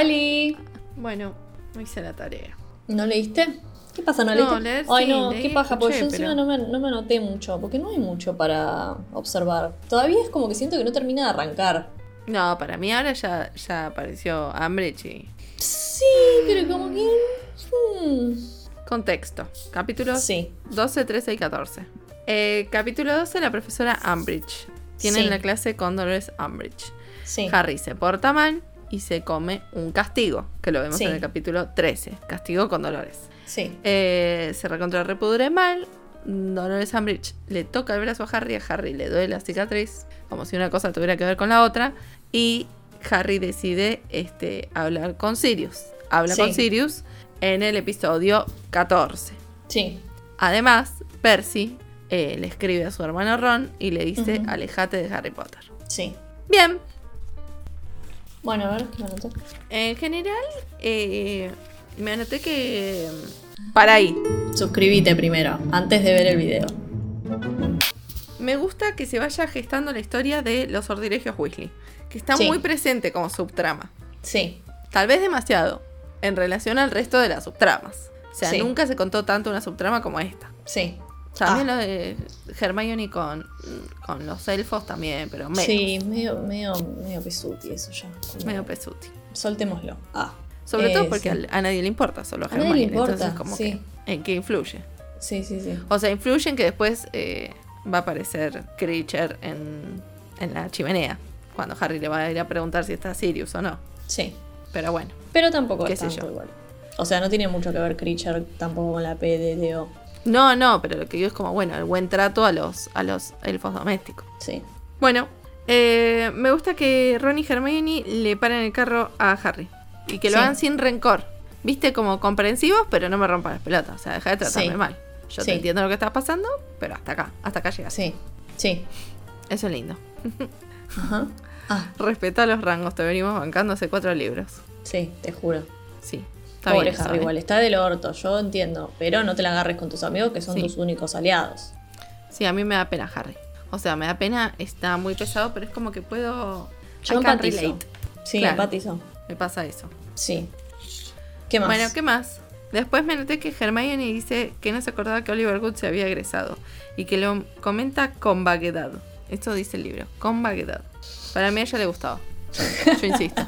¡Holi! Bueno, no hice la tarea. ¿No leíste? ¿Qué pasa? ¿No leíste? Leer, Ay, sí, no, leí, qué paja, porque yo escuché, encima pero... no me anoté mucho, porque no hay mucho para observar. Todavía es como que siento que no termina de arrancar. No, para mí ahora ya apareció Umbridge y... Sí, pero como que... Contexto. Capítulos Sí. 12, 13 y 14. Capítulo 12, la profesora Umbridge. Tienen Sí. la clase con Dolores Umbridge. Sí. Harry se porta mal y se come un castigo, que lo vemos Sí. en el capítulo 13. Castigo con Dolores. Sí. Se recontra repudre mal. Dolores Umbridge le toca el brazo a Harry le duele la cicatriz, como si una cosa tuviera que ver con la otra, y Harry decide hablar con Sirius. Habla Sí. con Sirius en el episodio 14. Sí. Además, Percy le escribe a su hermano Ron y le dice: Ujú. alejate de Harry Potter. Sí. Bien. Bueno, a ver, ¿qué me anoté? En general, me anoté que... Para ahí. Suscríbete primero, antes de ver el video. Me gusta que se vaya gestando la historia de los sortilegios Weasley, que está Sí. muy presente como subtrama. Sí. Tal vez demasiado, en relación al resto de las subtramas. O sea, Sí. nunca se contó tanto una subtrama como esta. Sí. También lo de Hermione con los elfos también, pero menos. Sí, medio pesuti eso ya. Medio pesuti. Soltémoslo. Sobre todo porque sí. a nadie le importa, solo a A nadie Hermione. le importa, Entonces, como sí. que, ¿en qué influye? Sí, sí, sí. O sea, influye en que después va a aparecer Creature en la chimenea, cuando Harry le va a ir a preguntar si está Sirius o no. Sí. Pero bueno. Pero tampoco ¿Qué es sé tanto yo? igual. O sea, no tiene mucho que ver Creature tampoco con la PDDO. No, pero lo que digo es como, bueno, el buen trato a los elfos domésticos. Sí. Bueno, me gusta que Ron y Hermione le paren el carro a Harry. Y que lo Sí. hagan sin rencor. Viste, como comprensivos, pero no me rompan las pelotas. O sea, deja de tratarme Sí. mal. Yo Sí. te entiendo lo que estás pasando, pero hasta acá llegas. Sí. Sí. Eso es lindo. Ajá. Respeta los rangos, te venimos bancando hace 4 libros. Sí, te juro. Sí. Está Pobre bien, Harry, ¿sabes? igual, está del orto, yo entiendo. Pero no te la agarres con tus amigos, que son Sí. tus únicos aliados. Sí, a mí me da pena Harry. O sea, me da pena, está muy pesado, pero es como que puedo... Yo I can empatizo. relate. Sí, Claro. empatizo. Me pasa eso. Sí. ¿Qué más? Bueno, ¿qué más? Después me noté que Hermione dice que no se acordaba que Oliver Wood se había egresado. Y que lo comenta con vaguedad. Esto dice el libro, con vaguedad. Para mí a ella le gustaba. Yo insisto.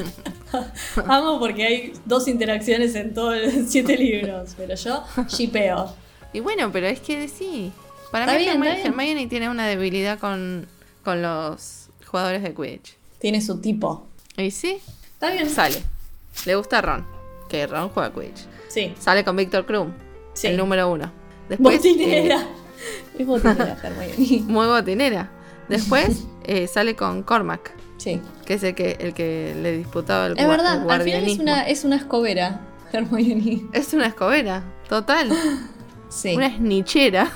Amo porque hay 2 interacciones en todos los 7 libros, pero yo shipeo. Y bueno, pero es que sí. Para Está mí bien, está bien. Hermione tiene una debilidad con los jugadores de Quidditch. Tiene su tipo. Y sí, Está bien. sale. Le gusta Ron, que Ron juega Quidditch. Sí. Sale con Víctor Krum, Sí. el número 1. Después, Botinera. Es botinera, Hermione. muy botinera. Después sale con Cormac, Sí. que es el que le disputaba el Es verdad, el al final guardianismo. es una escobera, Hermione. Es una escobera, total. Sí. Una esnichera.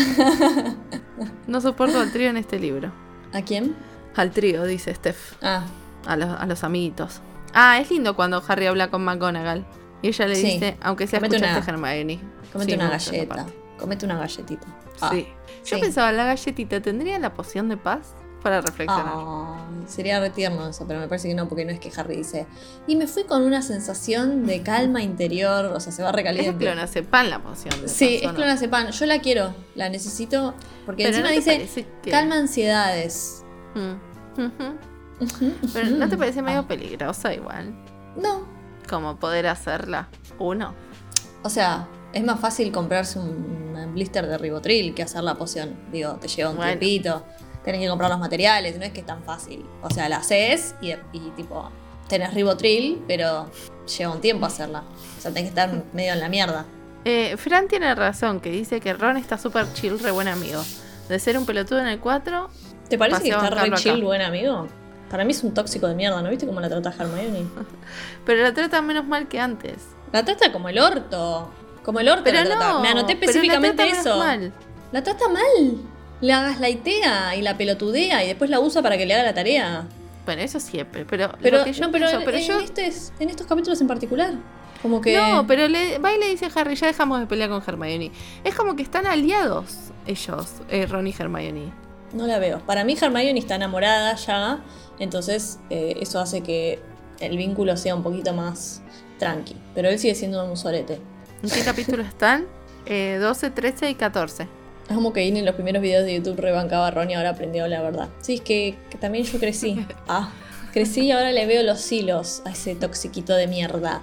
No soporto al trío en este libro. ¿A quién? Al trío, dice Steph. Ah, A los amiguitos. Ah, es lindo cuando Harry habla con McGonagall. Y ella le Sí. dice, aunque sea Comete escuchaste una- Hermione. comete Sí, una me gusta esa galleta. parte. Comete una galletita. Sí. Yo sí. pensaba, la galletita, ¿tendría la poción de paz? Para reflexionar. Sería retierno eso, pero me parece que no, porque no es que Harry dice. Y me fui con una sensación de calma interior, o sea, se va Es recaliente. clonazepam la poción de Sí, paz, ¿o es no? clonazepam. Yo la quiero, la necesito, porque Pero encima ¿no te dice parece que- calma ansiedades. Ujú. Pero ¿no te parece medio peligrosa igual? No, Como poder hacerla uno. o sea, es más fácil comprarse un blister de Ribotril que hacer la poción. Digo, te lleva un Bueno. tiempito, tenés que comprar los materiales, no es que es tan fácil. O sea, la haces y tipo, tenés Ribotril, pero lleva un tiempo hacerla. O sea, tenés que estar medio en la mierda. Fran tiene razón, que dice que Ron está súper chill, re buen amigo. De ser un pelotudo en el 4, ¿Te parece Paseo que a está re bancarlo chill, acá. buen amigo? Para mí es un tóxico de mierda, ¿no viste cómo la trata Hermione? pero la trata menos mal que antes. La trata como el orto. Como el orto Pero la trata. no, Me anoté pero la específicamente trata menos eso. mal. La trata mal. La gaslaitea y la pelotudea y después la usa para que le haga la tarea. Bueno, eso siempre, pero Pero, lo que yo no, pero, pienso, en estos capítulos en particular. Como que. No, pero va y le dice a Harry, ya dejamos de pelear con Hermione. Es como que están aliados ellos, Ron y Hermione. No la veo. Para mí Hermione está enamorada ya. Entonces eso hace que el vínculo sea un poquito más tranqui. Pero él sigue siendo un sorete. ¿En qué capítulo están? 12, 13 y 14. Es como que en los primeros videos de YouTube rebancaba a Ron y ahora aprendió la verdad. Sí, es que también yo crecí. Crecí y ahora le veo los hilos a ese toxiquito de mierda.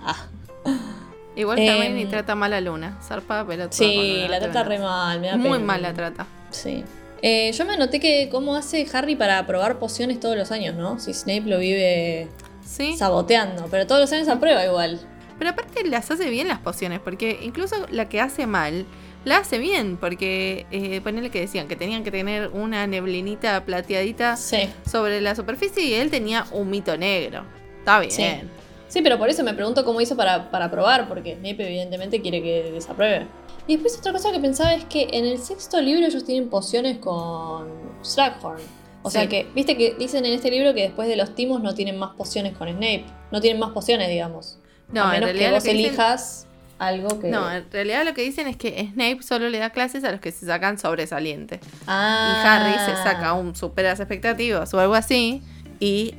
Igual Hermione trata mal a Luna. Zarpada pelotuda. Sí, la trata re mal. Me da muy pena. mal la trata. Sí. Yo me anoté que cómo hace Harry para probar pociones todos los años, ¿no? Si Snape lo vive saboteando. Pero todos los años aprueba igual. Pero aparte las hace bien las pociones. Porque incluso la que hace mal, la hace bien. Porque ponele que decían que tenían que tener una neblinita plateadita sobre la superficie. Y él tenía un mito negro. Está bien. Sí, pero por eso me pregunto cómo hizo para probar. Porque Snape evidentemente quiere que desapruebe. Y después otra cosa que pensaba es que en el 6º libro ellos tienen pociones con Slughorn. O sea que, viste que dicen en este libro que después de los timos no tienen más pociones con Snape. No tienen más pociones, digamos. No, a menos en realidad que vos elijas algo que... No, en realidad lo que dicen es que Snape solo le da clases a los que se sacan sobresaliente. Y Ah. Harry se saca un superas expectativas o algo así. Y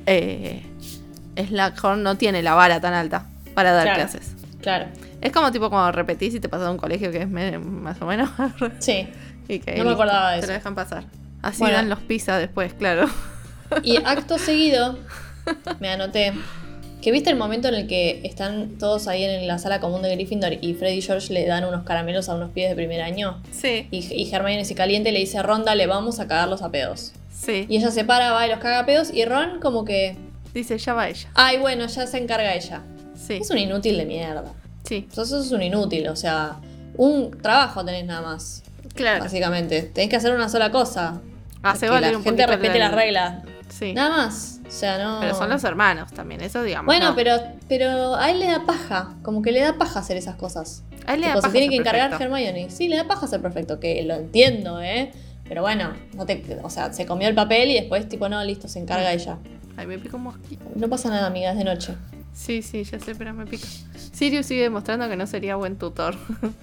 Slughorn no tiene la vara tan alta para dar clases. Claro. Es como tipo cuando repetís y te pasas a un colegio que es más o menos. Sí. Y que no me acordaba de te eso. lo dejan pasar. Así dan los pizza después, claro. Y acto seguido me anoté que viste el momento en el que están todos ahí en la sala común de Gryffindor y Fred y George le dan unos caramelos a unos pibes de primer año. Sí. Y Hermione se caliente y le dice a Ron, dale, vamos a cagarlos a pedos. Sí. Y ella se para, va y los caga a pedos y Ron como que... Dice, ya va ella. Ay, bueno, ya se encarga ella. Sí. Es un inútil de mierda. Sí. Sos un inútil, o sea, un trabajo tenés nada más. Claro. Básicamente. Tenés que hacer una sola cosa. Hace que valer la un gente poquito respete las reglas. Sí. Nada más. O sea, no. Pero son los hermanos también, eso digamos. Bueno, no. pero a él le da paja. Como que le da paja hacer esas cosas. A él le da Tipo, paja se tiene ser que encargar perfecto. Hermione. Sí, le da paja ser perfecto, que lo entiendo, Pero bueno, o sea, se comió el papel y después, tipo, no, listo, se encarga ella. Ay, me pico un mosquito. No pasa nada, amiga, es de noche. Sí, ya sé, pero me pica. Sirius sigue demostrando que no sería buen tutor.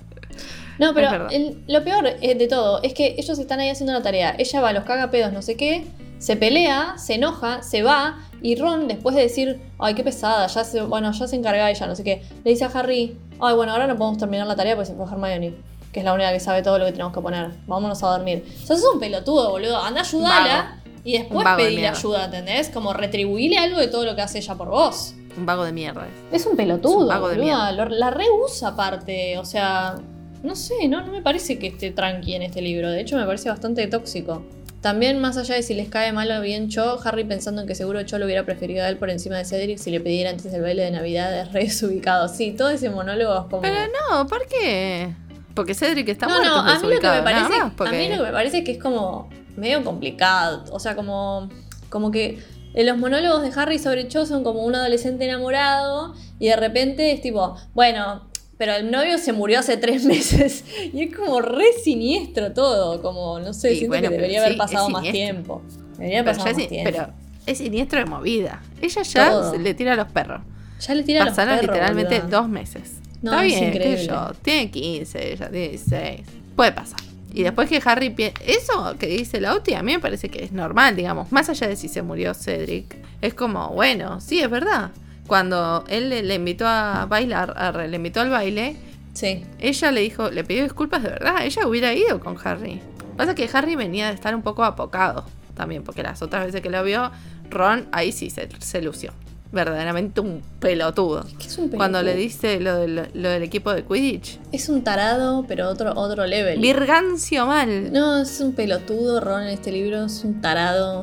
No, pero Es verdad. lo peor de todo es que ellos están ahí haciendo la tarea. Ella va, los caga pedos, no sé qué. Se pelea, se enoja, se va. Y Ron, después de decir, ay, qué pesada, ya se encarga ella, no sé qué. Le dice a Harry, ay, bueno, ahora no podemos terminar la tarea porque se fue Hermione, que es la única que sabe todo lo que tenemos que poner. Vámonos a dormir. O sea, sos un pelotudo, boludo. Anda a ayudarla. Y después vago de pedirle mierda. ayuda, ¿entendés? Como retribuirle algo de todo lo que hace ella por vos. Un vago de mierda. Es un pelotudo, Es un vago de boluda. La reusa aparte. O sea, no sé, no me parece que esté tranqui en este libro. De hecho, me parece bastante tóxico. También, más allá de si les cae mal o bien Cho, Harry pensando en que seguro Cho lo hubiera preferido a él por encima de Cedric si le pidiera antes del baile de Navidad es re desubicado. Sí, todo ese monólogo es como... Pero no, ¿por qué? Porque Cedric está No, muerto. a es mí lo que me desubicado, nada parece, más, porque... a mí lo que me parece es que es como medio complicado. O sea, como que los monólogos de Harry sobre Cho son como un adolescente enamorado y de repente es tipo, bueno, pero el novio se murió hace 3 meses y es como re siniestro todo, como no sé, Sí, siento bueno, que debería pero haber sí, pasado es más siniestro. tiempo. Debería Pero, pasar más tiempo. pero es siniestro de movida. Ella ya Todo. se le tira a los perros. Ya le tira Pasaron los perros, literalmente boluda. 2 meses. No, Está es bien, qué increíble. sé yo. Tiene 15, ella tiene 16. Puede pasar. Y después que Harry eso que dice la Lauti a mí me parece que es normal, digamos. Más allá de si se murió Cedric. Es como, bueno, sí, es verdad. Cuando él le invitó a bailar, le invitó al baile, Sí. ella le pidió disculpas de verdad. Ella hubiera ido con Harry. Pasa que Harry venía de estar un poco apocado también, porque las otras veces que lo vio, Ron ahí sí se lució. Verdaderamente un pelotudo. Es que es un pelotudo. Cuando le dice lo del equipo de Quidditch. Es un tarado, pero otro level. Virgancio mal. No, es un pelotudo, Ron, en este libro, es un tarado.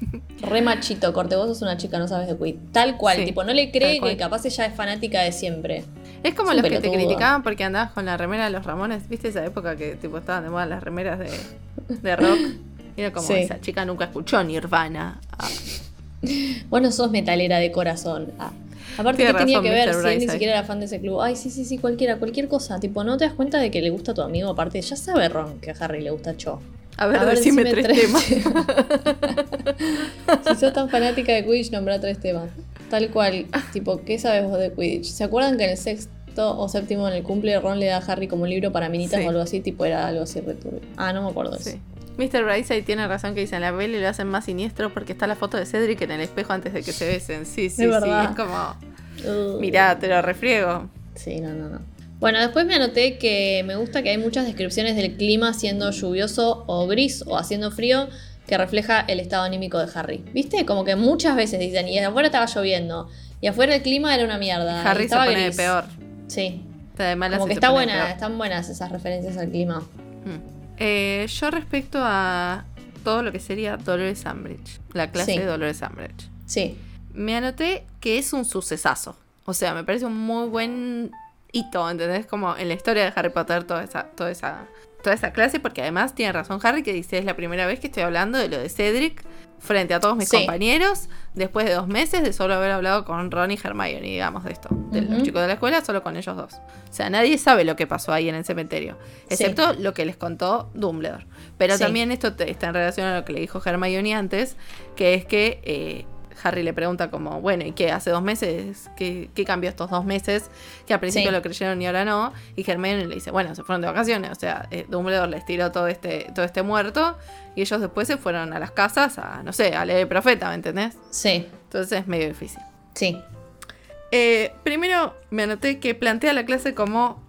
Re machito, corte, vos sos una chica, no sabes de Quidditch. Tal cual, Sí, tipo, no le cree tal cual. que capaz ella es fanática de siempre. Es como Es un los que te pelotudo. criticaban porque andabas con la remera de los Ramones. ¿Viste esa época que tipo estaban de moda las remeras de rock? Y era como, Sí. esa chica nunca escuchó Nirvana. Ah, Vos no sos metalera de corazón. Aparte, Tiene ¿qué tenía razón, que ver Mr. si él Bryce ni ahí. siquiera era fan de ese club? Ay, sí, cualquier cosa. Tipo, no te das cuenta de que le gusta a tu amigo. Aparte, ya sabe Ron que a Harry le gusta Cho. A ver, decime 3 temas. Si sos tan fanática de Quidditch, nombra 3 temas. Tal cual, tipo, ¿qué sabes vos de Quidditch? ¿Se acuerdan que en el 6º o 7º en el cumple Ron le da a Harry como un libro para minitas Sí. o algo así? Tipo, era algo así returbio. Ah, no me acuerdo de eso. Sí. Mr. Brightside tiene razón que dicen la peli lo hacen más siniestro porque está la foto de Cedric en el espejo antes de que se besen. Sí, Es verdad. es como... Mirá, te lo refriego. Sí, no. Bueno, después me anoté que me gusta que hay muchas descripciones del clima siendo lluvioso o gris o haciendo frío que refleja el estado anímico de Harry. ¿Viste? Como que muchas veces dicen, y afuera estaba lloviendo, y afuera el clima era una mierda. Harry se pone gris. de peor. Sí. Está de malas Como que y se está pone de buena, peor. están buenas esas referencias al clima. Yo respecto a todo lo que sería Dolores Umbridge, la clase Sí. de Dolores Umbridge, Sí. me anoté que es un sucesazo. O sea, me parece un muy buen hito, ¿entendés? Como en la historia de Harry Potter toda esa clase, porque además tiene razón Harry que dice, es la primera vez que estoy hablando de lo de Cedric frente a todos mis Sí. compañeros, después de 2 meses de solo haber hablado con Ron y Hermione, digamos, de esto, de los Ujú. chicos de la escuela, solo con ellos dos. O sea, nadie sabe lo que pasó ahí en el cementerio, excepto lo que les contó Dumbledore. Pero Sí. también esto está en relación a lo que le dijo Hermione antes, que es que Harry le pregunta como, bueno, ¿y qué? ¿Hace 2 meses? ¿Qué cambió estos 2 meses? Que al principio Sí. lo creyeron y ahora no. Y Hermione le dice, bueno, se fueron de vacaciones. O sea, Dumbledore les tiró todo este muerto. Y ellos después se fueron a las casas a, no sé, a leer el profeta, ¿me entendés? Sí. Entonces es medio difícil. Sí. Primero me anoté que plantea la clase como...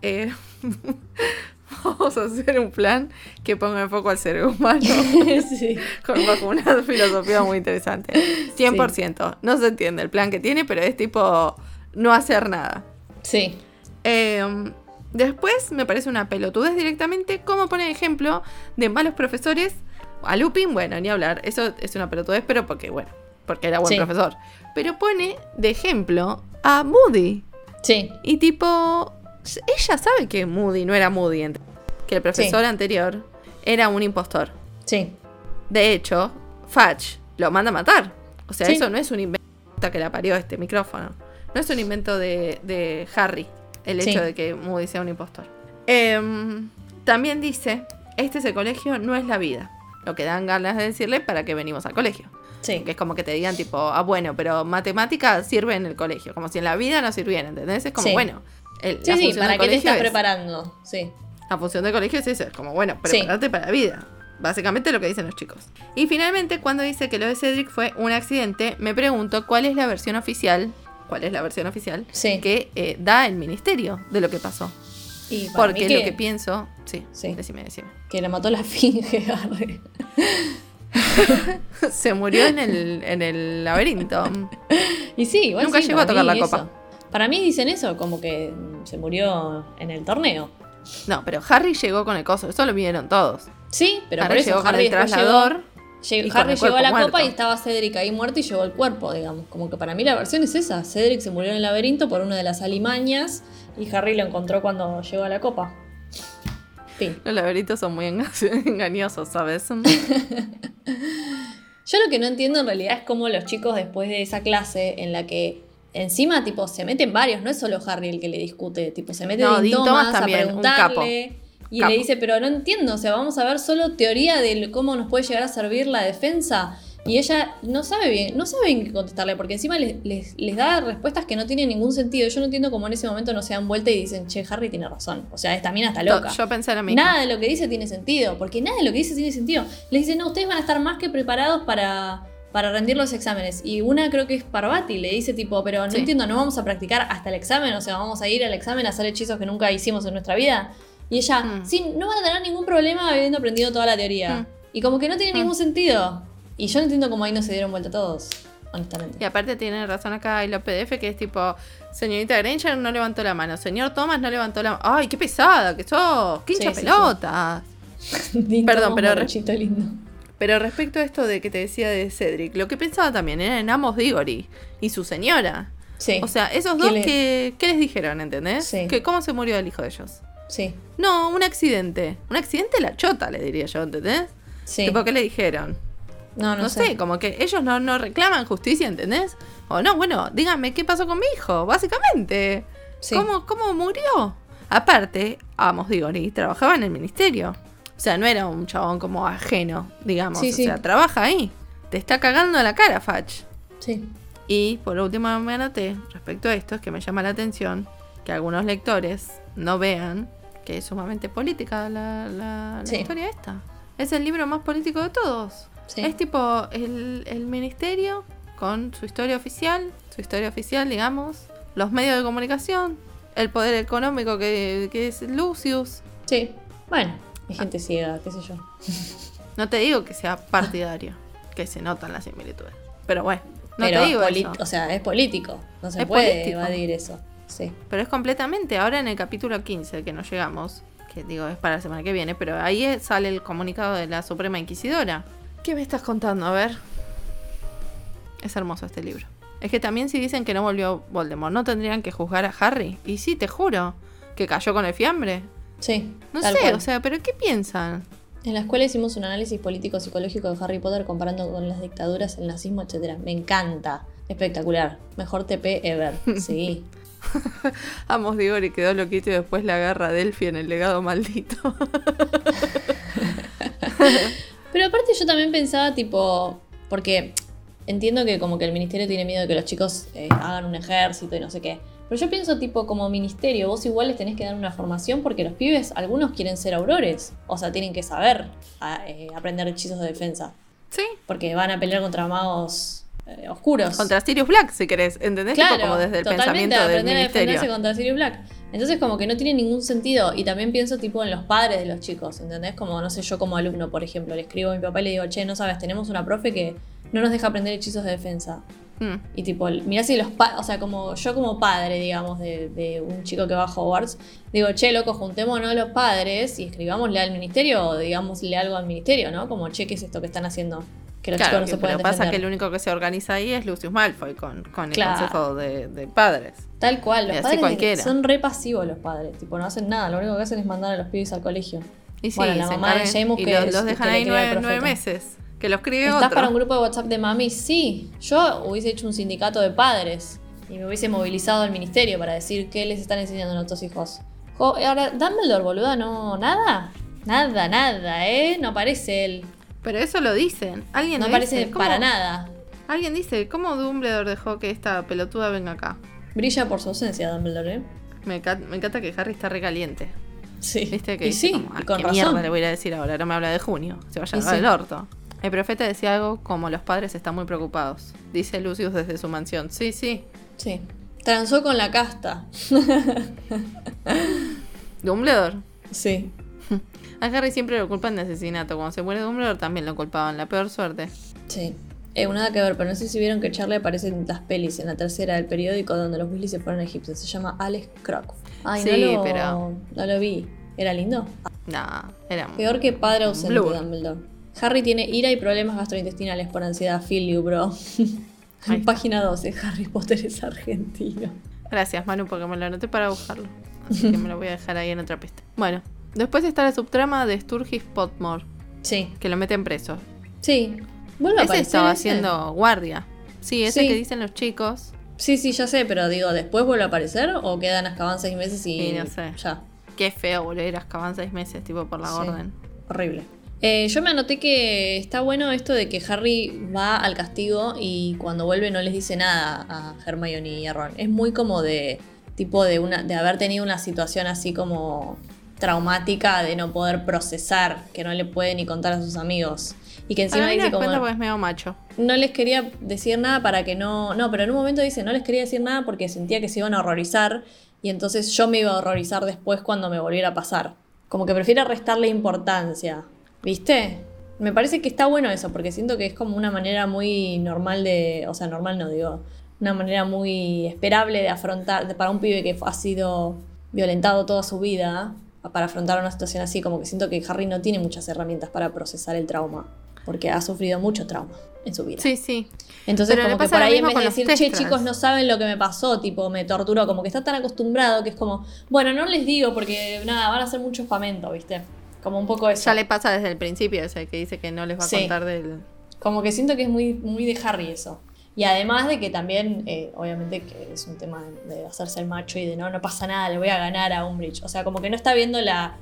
vamos a hacer un plan que ponga en foco al ser humano. Sí. Bajo una filosofía muy interesante. 100%. No se entiende el plan que tiene, pero es tipo no hacer nada. Sí. Después me parece una pelotudez directamente como pone ejemplo de malos profesores. A Lupin, bueno, ni hablar. Eso es una pelotudez, pero porque era buen Sí. profesor. Pero pone de ejemplo a Moody. Sí. Y tipo, ella sabe que Moody no era Moody, que el profesor anterior era un impostor. Sí. De hecho, Fudge lo manda a matar. O sea, Sí. eso no es un invento que la parió este micrófono. No es un invento de Harry, el Sí. hecho de que Moody sea un impostor. También dice, este es el colegio, no es la vida. Lo que dan ganas de decirle para que venimos al colegio. Sí. Que es como que te digan tipo, bueno, pero matemática sirve en el colegio. Como si en la vida no sirviera, ¿entendés? Es como, Sí. bueno, la Sí, función ¿para del qué te colegio estás es- preparando? Sí. La función del colegio es eso, es como, bueno, prepararte para la vida. Básicamente lo que dicen los chicos. Y finalmente, cuando dice que lo de Cedric fue un accidente, me pregunto cuál es la versión oficial Sí. que da el ministerio de lo que pasó. Y para Porque mí lo que pienso... Sí, Sí. decime. que la mató la finge, Harry. Se murió en el laberinto. Y sí, igual Nunca sí, llegó a para tocar mí la eso. copa. Para mí dicen eso, como que se murió en el torneo. No, pero Harry llegó con el coso, eso lo vieron todos. Sí, pero por Harry eso llegó con Harry el después traslador. y con Harry el llegó a la cuerpo copa muerto. y estaba Cedric ahí muerto y llegó el cuerpo, digamos. Como que para mí la versión es esa. Cedric se murió en el laberinto por una de las alimañas y Harry lo encontró cuando llegó a la copa. Fin. Los laberintos son muy engañosos, ¿sabes? Yo lo que no entiendo en realidad es cómo los chicos después de esa clase en la que encima tipo se meten varios, no es solo Harry el que le discute, tipo se mete No, Dean Dean Thomas Thomas a también, un capo. preguntarle y Capo. le dice, pero no entiendo, o sea, vamos a ver solo teoría de cómo nos puede llegar a servir la defensa. Y ella no sabe bien qué contestarle, porque encima les da respuestas que no tienen ningún sentido. Yo no entiendo cómo en ese momento no se dan vuelta y dicen, che, Harry tiene razón. O sea, esta mina está loca. Yo pensé lo mismo. Nada de lo que dice tiene sentido, porque nada de lo que dice tiene sentido. Les dice, no, ustedes van a estar más que preparados para rendir los exámenes. Y una creo que es Parvati, le dice tipo, pero no Sí. entiendo, ¿no vamos a practicar hasta el examen? O sea, ¿vamos a ir al examen a hacer hechizos que nunca hicimos en nuestra vida? Y ella, sí, no van a tener ningún problema habiendo aprendido toda la teoría. Y como que no tiene ningún sentido. Y yo no entiendo cómo ahí no se dieron vuelta todos, honestamente. Y aparte tiene razón acá en los PDF que es tipo, señorita Granger no levantó la mano, señor Thomas no levantó la mano. ¡Ay, qué pesada que sos! ¡Qué hincha Sí, sí, pelotas! Perdón, pero lindo. Pero respecto a esto de que te decía de Cedric, lo que pensaba también era en Amos Diggory y su señora. Sí. O sea, esos dos, ¿qué les dijeron, entendés? Sí. Que cómo se murió el hijo de ellos. Sí. No, un accidente. Un accidente la chota, le diría yo, ¿entendés? Sí. Tipo, ¿qué le dijeron? No sé, como que ellos no reclaman justicia, ¿entendés? O no, bueno, díganme qué pasó con mi hijo, básicamente. Sí. ¿Cómo murió? Aparte, Amos Diggory trabajaba en el ministerio. O sea, no era un chabón como ajeno, digamos. Sí, o sí. sea, trabaja ahí. Te está cagando la cara, Fudge. Sí. Y por último me anoté, respecto a esto, es que me llama la atención que algunos lectores no vean que es sumamente política la Sí. historia esta. Es el libro más político de todos. Sí. Es tipo el ministerio con su historia oficial, digamos, los medios de comunicación, el poder económico que es Lucius. Sí. Bueno, hay gente ciega, qué sé yo. No te digo que sea partidario, que se notan las similitudes. Pero bueno, no Pero te digo eso. o sea, es político. No se Es puede político. evadir eso. Sí. Pero es completamente, ahora en el capítulo 15 que nos llegamos, que digo es para la semana que viene, pero ahí sale el comunicado de la Suprema Inquisidora. ¿Qué me estás contando? A ver. Es hermoso este libro. Es que también si dicen que no volvió Voldemort, ¿no tendrían que juzgar a Harry? Y sí, te juro, que cayó con el fiambre. Sí. No tal sé, cual. o sea, ¿pero qué piensan? En la escuela hicimos un análisis político-psicológico de Harry Potter comparando con las dictaduras, el nazismo, etc. Me encanta. Espectacular. Mejor TP ever. Sí. Amos Diggory quedó loquito y después la agarra a Delphi en el legado maldito. Pero aparte yo también pensaba tipo... Porque entiendo que como que el ministerio tiene miedo de que los chicos hagan un ejército y no sé qué. Pero yo pienso tipo como ministerio, vos igual les tenés que dar una formación porque los pibes, algunos quieren ser aurores. O sea, tienen que saber aprender hechizos de defensa. Sí. Porque van a pelear contra magos oscuros. Contra Sirius Black, si querés, ¿entendés? Claro, Tipo como desde el totalmente pensamiento del aprender a defenderse ministerio. contra Sirius Black. Entonces como que no tiene ningún sentido. Y también pienso tipo en los padres de los chicos, ¿entendés? Como, no sé, yo como alumno, por ejemplo, le escribo a mi papá y le digo, che, no sabes, tenemos una profe que no nos deja aprender hechizos de defensa. Y tipo, mirá si los o sea, como yo como padre, digamos, de un chico que va a Hogwarts, digo, che, loco, juntémonos los padres y escribámosle al ministerio o digámosle algo al ministerio, ¿no? Como, che, ¿qué es esto que están haciendo? Que los chicos no se pueden pero pasa defender. que el único que se organiza ahí es Lucius Malfoy con el Claro. consejo de padres. Tal cual, los Así padres cualquiera. son re pasivos los padres, tipo, no hacen nada, lo único que hacen es mandar a los pibes al colegio. Y sí, Bueno, la se mamá de encargan- James y que los, es- los que dejan le ahí cría el 9 profeta. meses. Que los escribe ¿Estás otro. para un grupo de WhatsApp de mami? Sí. Yo hubiese hecho un sindicato de padres y me hubiese movilizado al ministerio para decir qué les están enseñando a nuestros hijos. Ahora, Dumbledore, boluda, no, nada. Nada, no aparece él. Pero eso lo dicen. Alguien No lo aparece dice. ¿Cómo? para nada. Alguien dice, ¿cómo Dumbledore dejó que esta pelotuda venga acá? Brilla por su ausencia, Dumbledore, ¿eh? Me encanta que Harry está recaliente. Sí. ¿Viste? Que Y dice sí, como, y "Ah, con ¿qué razón. mierda le voy a ir a decir ahora? No me habla de junio. Se vaya a Y llevar sí. el orto". El profeta decía algo como los padres están muy preocupados. Dice Lucius desde su mansión. Sí, sí. Sí. Transó con la casta. Dumbledore. Sí. A Harry siempre lo culpan de asesinato. Cuando se muere Dumbledore también lo culpaban. La peor suerte. Sí. Nada que ver, pero no sé si vieron que Charlie aparece en las pelis, en la tercera del periódico donde los Weasley se fueron a Egipto. Se llama Alex Croft. Ay, Sí, no lo vi. ¿Era lindo? Nah, era Peor que padre ausente, Blur. Dumbledore. Harry tiene ira y problemas gastrointestinales por ansiedad. Feel you, bro. Ahí está. Página 12. Harry Potter es argentino. Gracias, Manu, porque me lo anoté para buscarlo. Así que me lo voy a dejar ahí en otra pista. Bueno, después está la subtrama de Sturgis Potmore, Sí. que lo meten preso. Sí. Vuelve a Ese aparecer estaba ese. haciendo guardia. Sí, ese Sí. que dicen los chicos. Sí, ya sé, pero digo, ¿después vuelve a aparecer o quedan Azkaban 6 meses y Sí, no sé. ya? Qué feo volver a Azkaban 6 meses, tipo por la Sí. orden. Horrible. Yo me anoté que está bueno esto de que Harry va al castigo y cuando vuelve no les dice nada a Hermione y a Ron. Es muy como de tipo de haber tenido una situación así como traumática de no poder procesar, que no le puede ni contar a sus amigos. Y que encima A mí me dice das cuenta como porque es medio macho. no les quería decir nada para que no... No, pero en un momento dice, no les quería decir nada porque sentía que se iban a horrorizar y entonces yo me iba a horrorizar después cuando me volviera a pasar. Como que prefiere restarle importancia, ¿viste? Me parece que está bueno eso porque siento que es como una manera muy normal de... O sea, normal no digo, una manera muy esperable de afrontar, para un pibe que ha sido violentado toda su vida, para afrontar una situación así, como que siento que Harry no tiene muchas herramientas para procesar el trauma, porque ha sufrido mucho trauma en su vida. Sí, sí. Entonces, Pero le como que pasa por lo ahí en mismo vez de con los decir, che, Testrals. chicos, no saben lo que me pasó, tipo, me torturó, como que está tan acostumbrado que es como, bueno, no les digo porque, nada, van a hacer mucho espamento, ¿viste? Como un poco eso. Ya le pasa desde el principio, o sea, que dice que no les va a Sí. contar del... Como que siento que es muy, muy de Harry eso. Y además de que también, obviamente, que es un tema de hacerse el macho y de no pasa nada, le voy a ganar a Umbridge. O sea, como que no está viendo la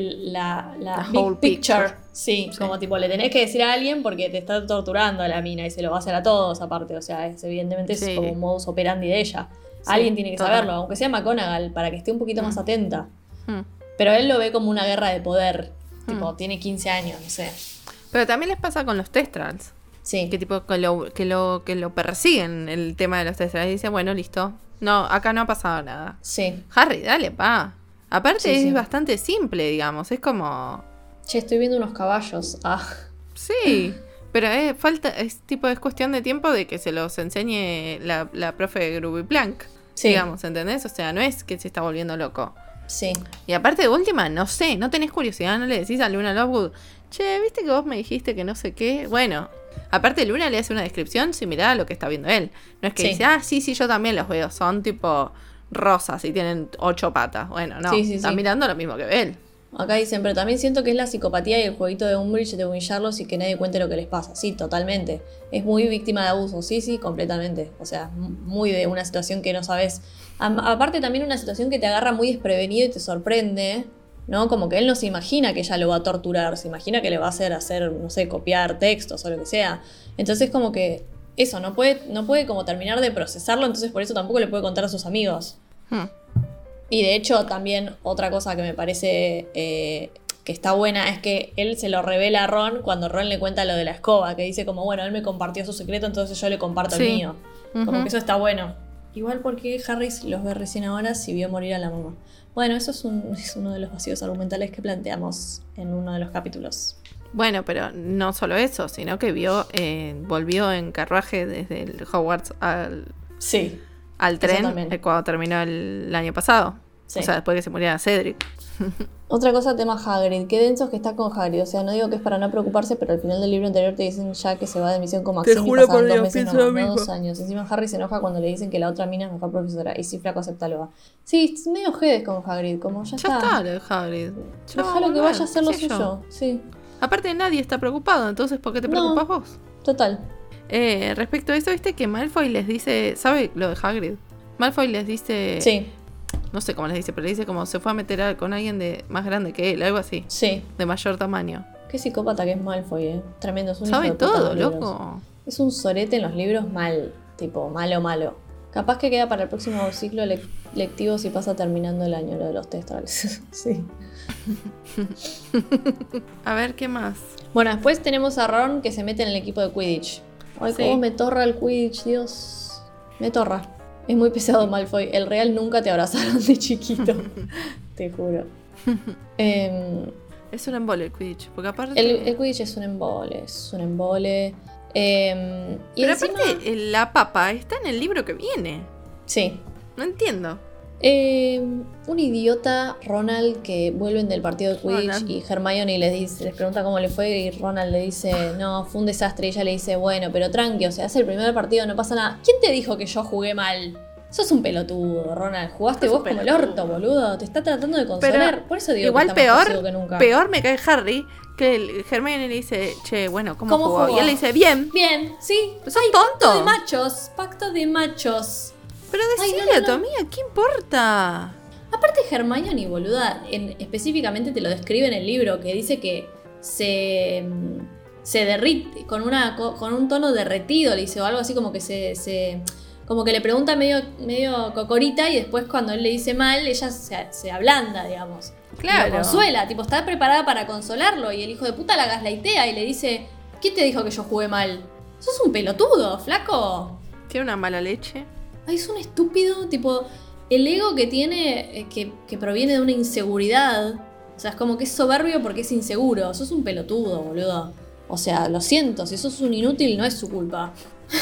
big whole picture. picture. Sí, Sí. como tipo, le tenés que decir a alguien porque te está torturando a la mina y se lo va a hacer a todos aparte. O sea, evidentemente Sí. es como un modus operandi de ella. Sí, Alguien tiene que total. saberlo, aunque sea McGonagall, para que esté un poquito más atenta. Hmm. Pero él lo ve como una guerra de poder. tipo, tiene 15 años, no sé. Pero también les pasa con los Testrals. Sí. Que tipo que lo persiguen el tema de los Testrals. Y dice, bueno, listo. No, acá no ha pasado nada. Sí. Harry, dale, pa. Aparte Sí, es sí. bastante simple, digamos. Es como... Che, estoy viendo unos caballos. Ah. Sí. Pero es cuestión de tiempo de que se los enseñe la profe de Grubiplank. Sí. Digamos, ¿entendés? O sea, no es que se está volviendo loco. Sí. Y aparte de última, no sé, no tenés curiosidad, no le decís a Luna Lovegood, che, viste que vos me dijiste que no sé qué. Bueno, aparte Luna le hace una descripción similar a lo que está viendo él. No es que Sí. dice, sí, yo también los veo, son tipo rosas y tienen 8 patas. Bueno, no, Sí. está mirando lo mismo que él. Acá dicen, pero también siento que es la psicopatía y el jueguito de Umbridge de humillarlos y que nadie cuente lo que les pasa. Sí, totalmente. Es muy víctima de abuso, sí, completamente. O sea, muy de una situación que no sabes. Aparte también una situación que te agarra muy desprevenido y te sorprende, ¿no? Como que él no se imagina que ella lo va a torturar, se imagina que le va a hacer, no sé, copiar textos o lo que sea. Entonces como que eso, no puede como terminar de procesarlo, entonces por eso tampoco le puede contar a sus amigos. Y de hecho, también otra cosa que me parece que está buena es que él se lo revela a Ron cuando Ron le cuenta lo de la escoba, que dice como, bueno, él me compartió su secreto, entonces yo le comparto el mío. Como que eso está bueno. Igual porque Harry los ve recién ahora si vio morir a la mamá. Bueno, eso es uno de los vacíos argumentales que planteamos en uno de los capítulos. Bueno, pero no solo eso, sino que volvió en carruaje desde el Hogwarts Sí. al tren cuando terminó el año pasado. Sí. O sea, después que se muriera Cedric. Otra cosa, tema Hagrid. Qué densos que está con Hagrid. O sea, no digo que es para no preocuparse, pero al final del libro anterior te dicen ya que se va de misión con Maxim y pasan 2 meses nomás, no 2 años. Encima Harry se enoja cuando le dicen que la otra mina es mejor profesora. Y sí, flaco, acéptalo. Sí, es medio jedes con Hagrid, como ya está. Lo de Hagrid. Déjalo que vaya a hacer lo suyo. Sí. Aparte nadie está preocupado, entonces ¿por qué te preocupas vos? Total. Respecto a eso, viste que Malfoy les dice, ¿sabe lo de Hagrid? Malfoy les dice... Sí. No sé cómo les dice, pero le dice como se fue a meter con alguien de más grande que él, algo así. Sí. De mayor tamaño. Qué psicópata que es Malfoy, Tremendo, es un sabe hijo de puta todo, en los loco. libros. Es un sorete en los libros mal, tipo, malo. Capaz que queda para el próximo ciclo lectivo si pasa terminando el año, lo de los testrales. Sí. A ver, ¿qué más? Bueno, después tenemos a Ron que se mete en el equipo de Quidditch. Ay, Sí. cómo me torra el Quidditch, Dios. Me torra. Es muy pesado Malfoy. El real nunca te abrazaron de chiquito. Te juro. Es un embole el Quidditch, porque aparte... El Quidditch es un embole, y pero encima, aparte, la papa está en el libro que viene. sí. No entiendo. Un idiota, Ronald, que vuelven del partido de Quidditch Ronald. y Hermione les pregunta cómo le fue y Ronald le dice, no, fue un desastre, y ella le dice, bueno, pero tranqui, o sea, es el primer partido, no pasa nada. ¿Quién te dijo que yo jugué mal? Sos un pelotudo, Ronald. Jugaste Sos vos un como el pelotudo. orto, boludo. Te está tratando de consolar. Pero por eso digo igual que está más torcido que nunca. peor me cae Harry, que el Hermione le dice, che, bueno, ¿cómo jugó? jugó? Y él le dice, bien. Bien, sí. ¿Sos Pacto de tonto? machos, pacto de machos. Pero Ay, decile no. a tu amiga, ¿qué importa? Aparte Hermione, boluda, específicamente te lo describe en el libro, que dice que se derrite con un tono derretido, le dice, o algo así como que como que le pregunta medio cocorita y después cuando él le dice mal, ella se ablanda, digamos. Claro. Y lo consuela, tipo, está preparada para consolarlo y el hijo de puta la gaslightea y le dice, ¿quién te dijo que yo jugué mal? Sos un pelotudo, flaco. Tiene una mala leche. Ay, es un estúpido, tipo, el ego que tiene, que proviene de una inseguridad. O sea, es como que es soberbio porque es inseguro. Sos un pelotudo, boludo. O sea, lo siento, si sos un inútil no es su culpa.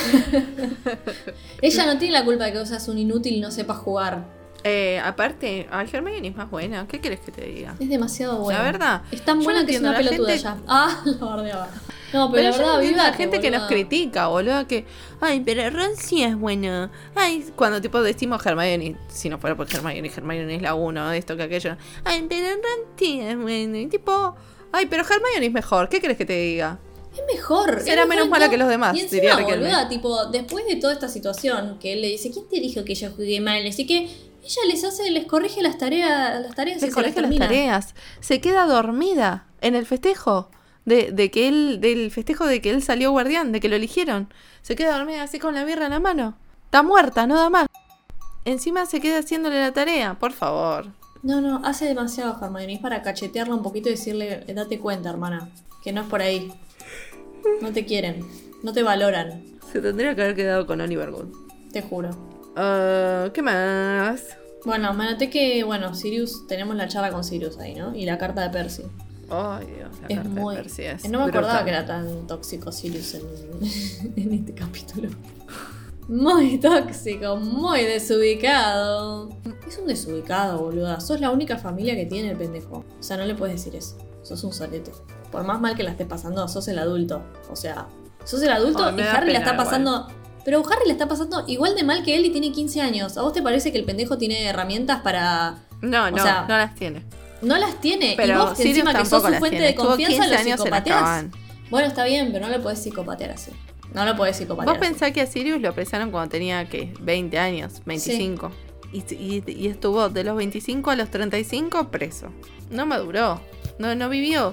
Ella no tiene la culpa de que vos seas un inútil y no sepas jugar. Aparte, Hermione es más buena. ¿Qué querés que te diga? Es demasiado buena. La verdad. Es tan yo buena no que es entiendo, una la pelotuda gente- ya. Ah, la bardeaba. No, pero la yo verdad, no entiendo viva la gente que nos critica, boludo, que ay, pero Ron sí es buena. Ay, cuando tipo decimos Hermione, si no fuera por Hermione es la uno, esto que aquello. Ay, pero Ron sí es buena. Y tipo, ay, pero Hermione es mejor. ¿Qué crees que te diga? Es mejor. Será es mejor menos en mala todo. que los demás, Y encima, diría Riquelme. boluda, tipo, después de toda esta situación que él le dice, ¿quién te dijo que yo jugué mal? Así que ella les corrige las tareas y Se se corrige las termina. tareas. Se queda dormida en el festejo. Del festejo de que él salió guardián, de que lo eligieron. Se queda dormida así con la birra en la mano. Está muerta, no da más. Encima se queda haciéndole la tarea, por favor. No, hace demasiado Hermione. Es para cachetearla un poquito y decirle, date cuenta, hermana, que no es por ahí. No te quieren, no te valoran, Se tendría que haber quedado con Oliver Wood. te juro. ¿Qué más? Bueno, me noté que, Sirius, tenemos la charla con Sirius ahí, ¿no? Y la carta de Percy. Ay, Dios, la Es carta muy... de Percy es no me acordaba brutal. que era tan tóxico Sirius en este capítulo. Muy tóxico, muy desubicado. Es un desubicado, boluda. Sos la única familia que tiene el pendejo. O sea, no le puedes decir eso. Sos un solete. Por más mal que la estés pasando, sos el adulto. O sea, sos el adulto Ay, me y da Harry la pena está pasando... Pero Harry la está pasando igual de mal que él y tiene 15 años. ¿A vos te parece que el pendejo tiene herramientas para...? No, O sea, no las tiene. No las tiene. Pero y vos que Sirius encima que sos tampoco su las fuente tiene. de Estuvo confianza 15 lo años en psicopateás. Azkaban. Bueno, está bien, pero no lo podés psicopatear así. No lo podés psicopatear Vos así. pensás que a Sirius lo apresaron cuando tenía, ¿qué? 20 años, 25. Y estuvo de los 25 a los 35 preso. No maduró. No vivió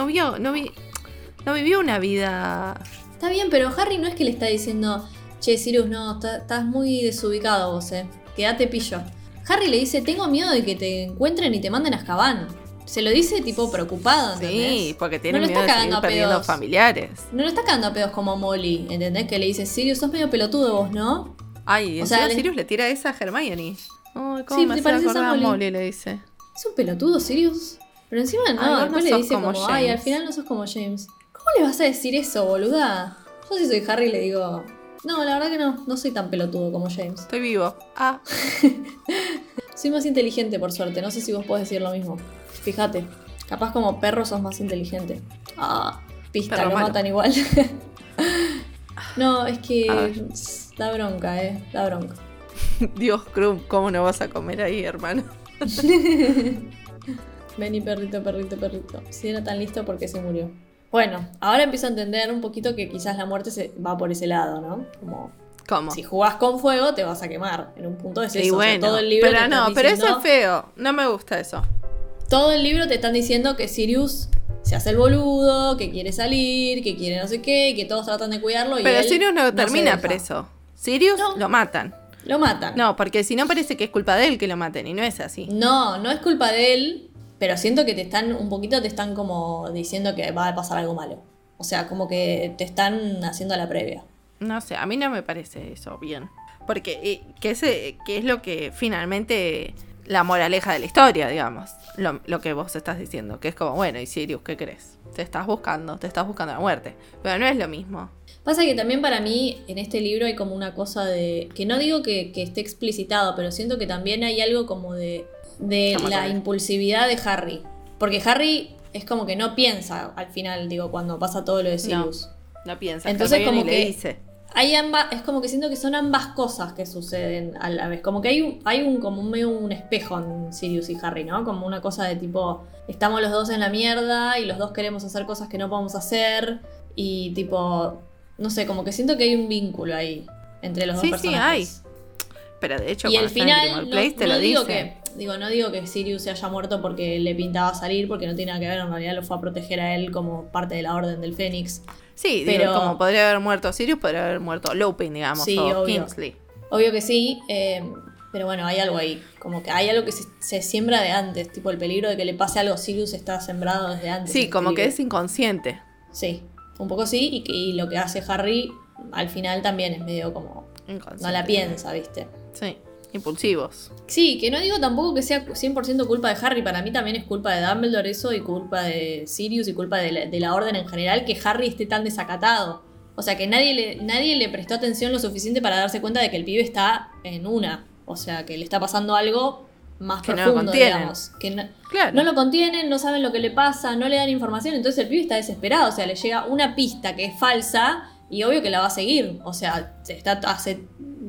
una vida... Está bien, pero Harry no es que le está diciendo, che, Sirius, no, estás muy desubicado vos, quédate pillo. Harry le dice, tengo miedo de que te encuentren y te manden a Azkaban. Se lo dice tipo preocupado, ¿entendés? Sí, porque tiene No lo miedo está de seguir cagando a perdiendo pedos. familiares. No lo está cagando a pedos como Molly, ¿entendés? Que le dice, Sirius, sos medio pelotudo vos, ¿no? Ay, O sea, encima Sirius le tira esa a Hermione. Ay, ¿cómo Sí, me te hace pareces a acordar a Molly. Molly? Le dice. ¿Es un pelotudo, Sirius? Pero encima no, Ay, vos después no le sos dice como como, ay, al James. final no sos como James. ¿Cómo le vas a decir eso, boluda? Yo si soy Harry le digo, no, la verdad que no soy tan pelotudo como James. Estoy vivo. Ah, Soy más inteligente, por suerte. No sé si vos podés decir lo mismo. Fíjate. Capaz como perro sos más inteligente. Ah, pista, Perro lo malo. matan igual. No, es A que ver. da bronca, da bronca. Dios, Krum, ¿cómo no vas a comer ahí, hermano? Vení, perrito, perrito, perrito. Si era tan listo, ¿por qué se murió? Bueno, ahora empiezo a entender un poquito que quizás la muerte se va por ese lado, ¿no? Como ¿Cómo? si jugás con fuego, te vas a quemar. En un punto es eso. Y O sea, bueno, todo el libro pero te están no, pero eso diciendo- es feo. No me gusta eso. Todo el libro te están diciendo que Sirius se hace el boludo, que quiere salir, que quiere no sé qué, y que todos tratan de cuidarlo. Pero y él Sirius no se termina deja. preso. Sirius No. lo matan. Lo matan. No, porque si no parece que es culpa de él que lo maten, y no es así. No es culpa de él, pero siento que te están como diciendo que va a pasar algo malo. O sea, como que te están haciendo la previa. No sé, a mí no me parece eso bien. Porque que es lo que finalmente la moraleja de la historia, digamos. Lo que vos estás diciendo. Que es como, bueno, y Sirius, ¿qué crees? Te estás buscando la muerte. Pero no es lo mismo. Pasa que también para mí en este libro hay como una cosa de... Que no digo que esté explicitado, pero siento que también hay algo como de Vamos a la ver. impulsividad de Harry. Porque Harry es como que no piensa al final, digo, cuando pasa todo lo de Sirius. No piensa. Entonces, Hermione como le que- dice. Hay es como que siento que son ambas cosas que suceden a la vez. Como que hay como medio un espejo en Sirius y Harry, ¿no? Como una cosa de tipo, estamos los dos en la mierda y los dos queremos hacer cosas que no podemos hacer. Y tipo, no sé, como que siento que hay un vínculo ahí entre los Sí, dos sí, personajes. Pero de hecho, Y cuando al está en final, Grimmauld no, Place te no lo digo dice. no digo que Sirius se haya muerto porque le pintaba salir, porque no tiene nada que ver, en realidad lo fue a proteger a él como parte de la Orden del Fénix. Sí, pero- digo, como podría haber muerto Sirius, podría haber muerto Lupin, digamos, Sí, o obvio. Kingsley. Obvio que sí, pero bueno, hay algo ahí. Como que hay algo que se siembra de antes. Tipo, el peligro de que le pase algo a Sirius está sembrado desde antes. Sí, en como este que libro. es inconsciente. Sí, un poco sí. Y lo que hace Harry al final también es medio como... Inconsciente. No la piensa, ¿viste? Sí, impulsivos. Sí, que no digo tampoco que sea 100% culpa de Harry. Para mí también es culpa de Dumbledore eso y culpa de Sirius y culpa de la orden en general que Harry esté tan desacatado. O sea, que nadie le prestó atención lo suficiente para darse cuenta de que el pibe está en una. O sea, que le está pasando algo más Que no lo profundo, contienen. digamos. Que Claro. no lo contienen, no saben lo que le pasa, no le dan información. Entonces el pibe está desesperado. O sea, le llega una pista que es falsa y obvio que la va a seguir. O sea, está hace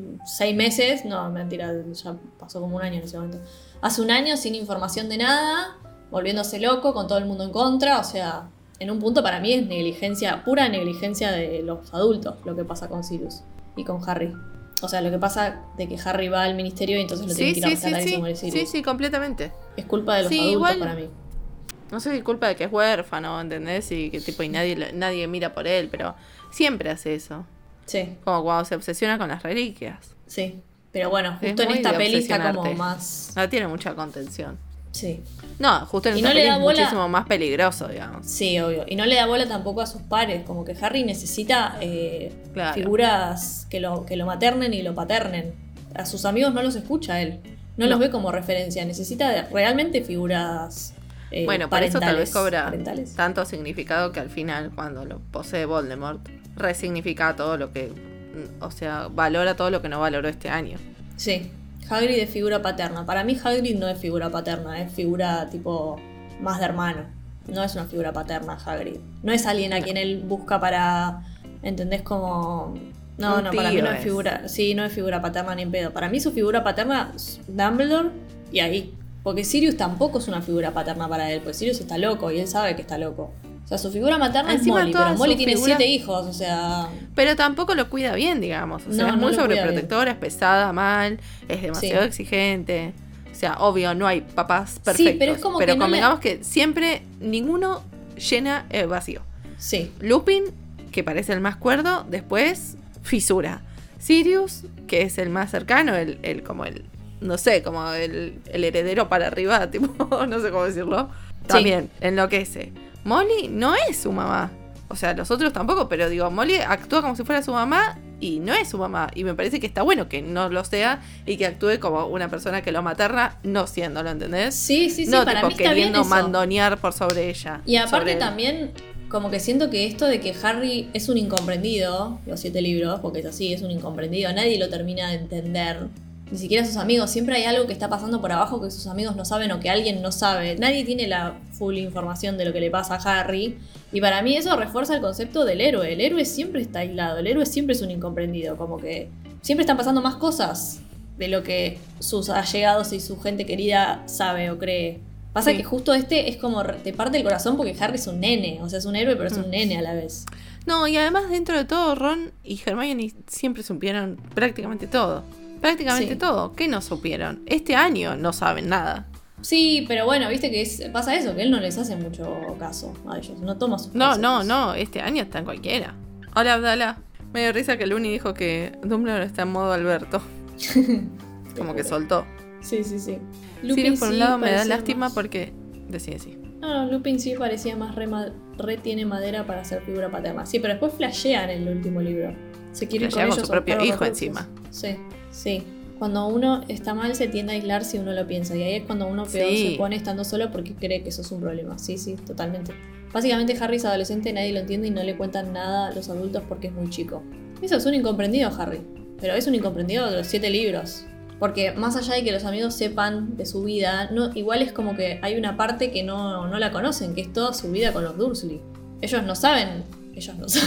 6 meses, no, mentira, ya pasó como un año en ese momento. Hace un año sin información de nada, volviéndose loco, con todo el mundo en contra. O sea, en un punto para mí es negligencia, pura negligencia de los adultos lo que pasa con Sirius y con Harry. O sea, lo que pasa de que Harry va al ministerio y entonces lo tienen Sí, que ir a sí, sí, rescatar y se muere sí. Sirius. Sí, sí, completamente. Es culpa de los Sí, adultos igual- para mí. No sé si es culpa de que es huérfano, ¿entendés? Y que tipo y nadie mira por él, pero siempre hace eso. Sí, Como cuando se obsesiona con las reliquias. sí. Pero bueno, Es justo en muy esta de peli está como obsesionarte. más... No tiene mucha contención. Sí. No, justo en Y esta no le peli da es bola. muchísimo más peligroso, digamos. Sí, obvio. Y no le da bola tampoco a sus pares. Como que Harry necesita Claro. figuras que lo maternen y lo paternen. A sus amigos no los escucha él. No los ve como referencia. Necesita realmente figuras Bueno, por eso tal vez cobra parentales. tanto significado que al final, cuando lo posee Voldemort, resignifica todo lo que... O sea, valora todo lo que no valoró este año. Sí. Hagrid es figura paterna. Para mí Hagrid no es figura paterna. Es figura tipo más de hermano. No es una figura paterna Hagrid. No es alguien a quien él busca para... ¿Entendés? Como... No, para mí no es figura... Sí, no es figura paterna ni en pedo. Para mí su figura paterna es Dumbledore y ahí. Porque Sirius tampoco es una figura paterna para él. Pues Sirius está loco y él sabe que está loco. O sea, su figura materna Encima es Molly. todas Pero Molly sus tiene figuras- 7 hijos, o sea... Pero tampoco lo cuida bien, digamos. O sea, No, es no muy lo cuida sobreprotectora, es pesada, mal, es demasiado exigente. O sea, obvio, no hay papás perfectos. pero es como que no convengamos que siempre ninguno llena el vacío. Sí. Lupin, que parece el más cuerdo, después fisura. Sirius, que es el más cercano, el como el, no sé, como el heredero para arriba, tipo, no sé cómo decirlo. También enloquece. Molly no es su mamá. O sea, los otros tampoco, pero digo, Molly actúa como si fuera su mamá y no es su mamá. Y me parece que está bueno que no lo sea y que actúe como una persona que lo materna, no siéndolo, ¿entendés? Sí, no, para tipo, mí está bien queriendo eso. mandonear por sobre ella. Y aparte sobre él. también, como que siento que esto de que Harry es un incomprendido, los 7 libros, porque es así, es un incomprendido, nadie lo termina de entender. Ni siquiera sus amigos, siempre hay algo que está pasando por abajo que sus amigos no saben o que alguien no sabe. Nadie tiene la full información de lo que le pasa a Harry. Y para mí eso refuerza el concepto del héroe. El héroe siempre está aislado, el héroe siempre es un incomprendido. Como que siempre están pasando más cosas de lo que sus allegados y su gente querida sabe o cree. Pasa que justo este es como te parte el corazón porque Harry es un nene. O sea, es un héroe pero es un nene a la vez. No, y además dentro de todo, Ron y Hermione siempre supieron prácticamente todo. Prácticamente todo. ¿Qué no supieron? Este año no saben nada. Sí, pero bueno, viste que pasa eso, que él no les hace mucho caso a ellos. No toma sus consejos. No. Este año está en cualquiera. Hola, Abdala. Me dio risa que Looney dijo que Dumbledore está en modo Alberto. Como que soltó. Sí. Sirius por un lado me da lástima porque... Decide, sí. No, Lupin sí parecía más re tiene madera para ser figura paterna. Sí, pero después flashean en el último libro. Se quiere ir con ellos su propio hijo encima. Sí. Cuando uno está mal se tiende a aislar si uno lo piensa. Y ahí es cuando uno peor se pone estando solo porque cree que eso es un problema. Sí, totalmente. Básicamente Harry es adolescente, nadie lo entiende y no le cuentan nada a los adultos porque es muy chico. Eso es un incomprendido, Harry. Pero es un incomprendido de los 7 libros. Porque más allá de que los amigos sepan de su vida, igual es como que hay una parte que no la conocen, que es toda su vida con los Dursley. Ellos no saben. Ellos no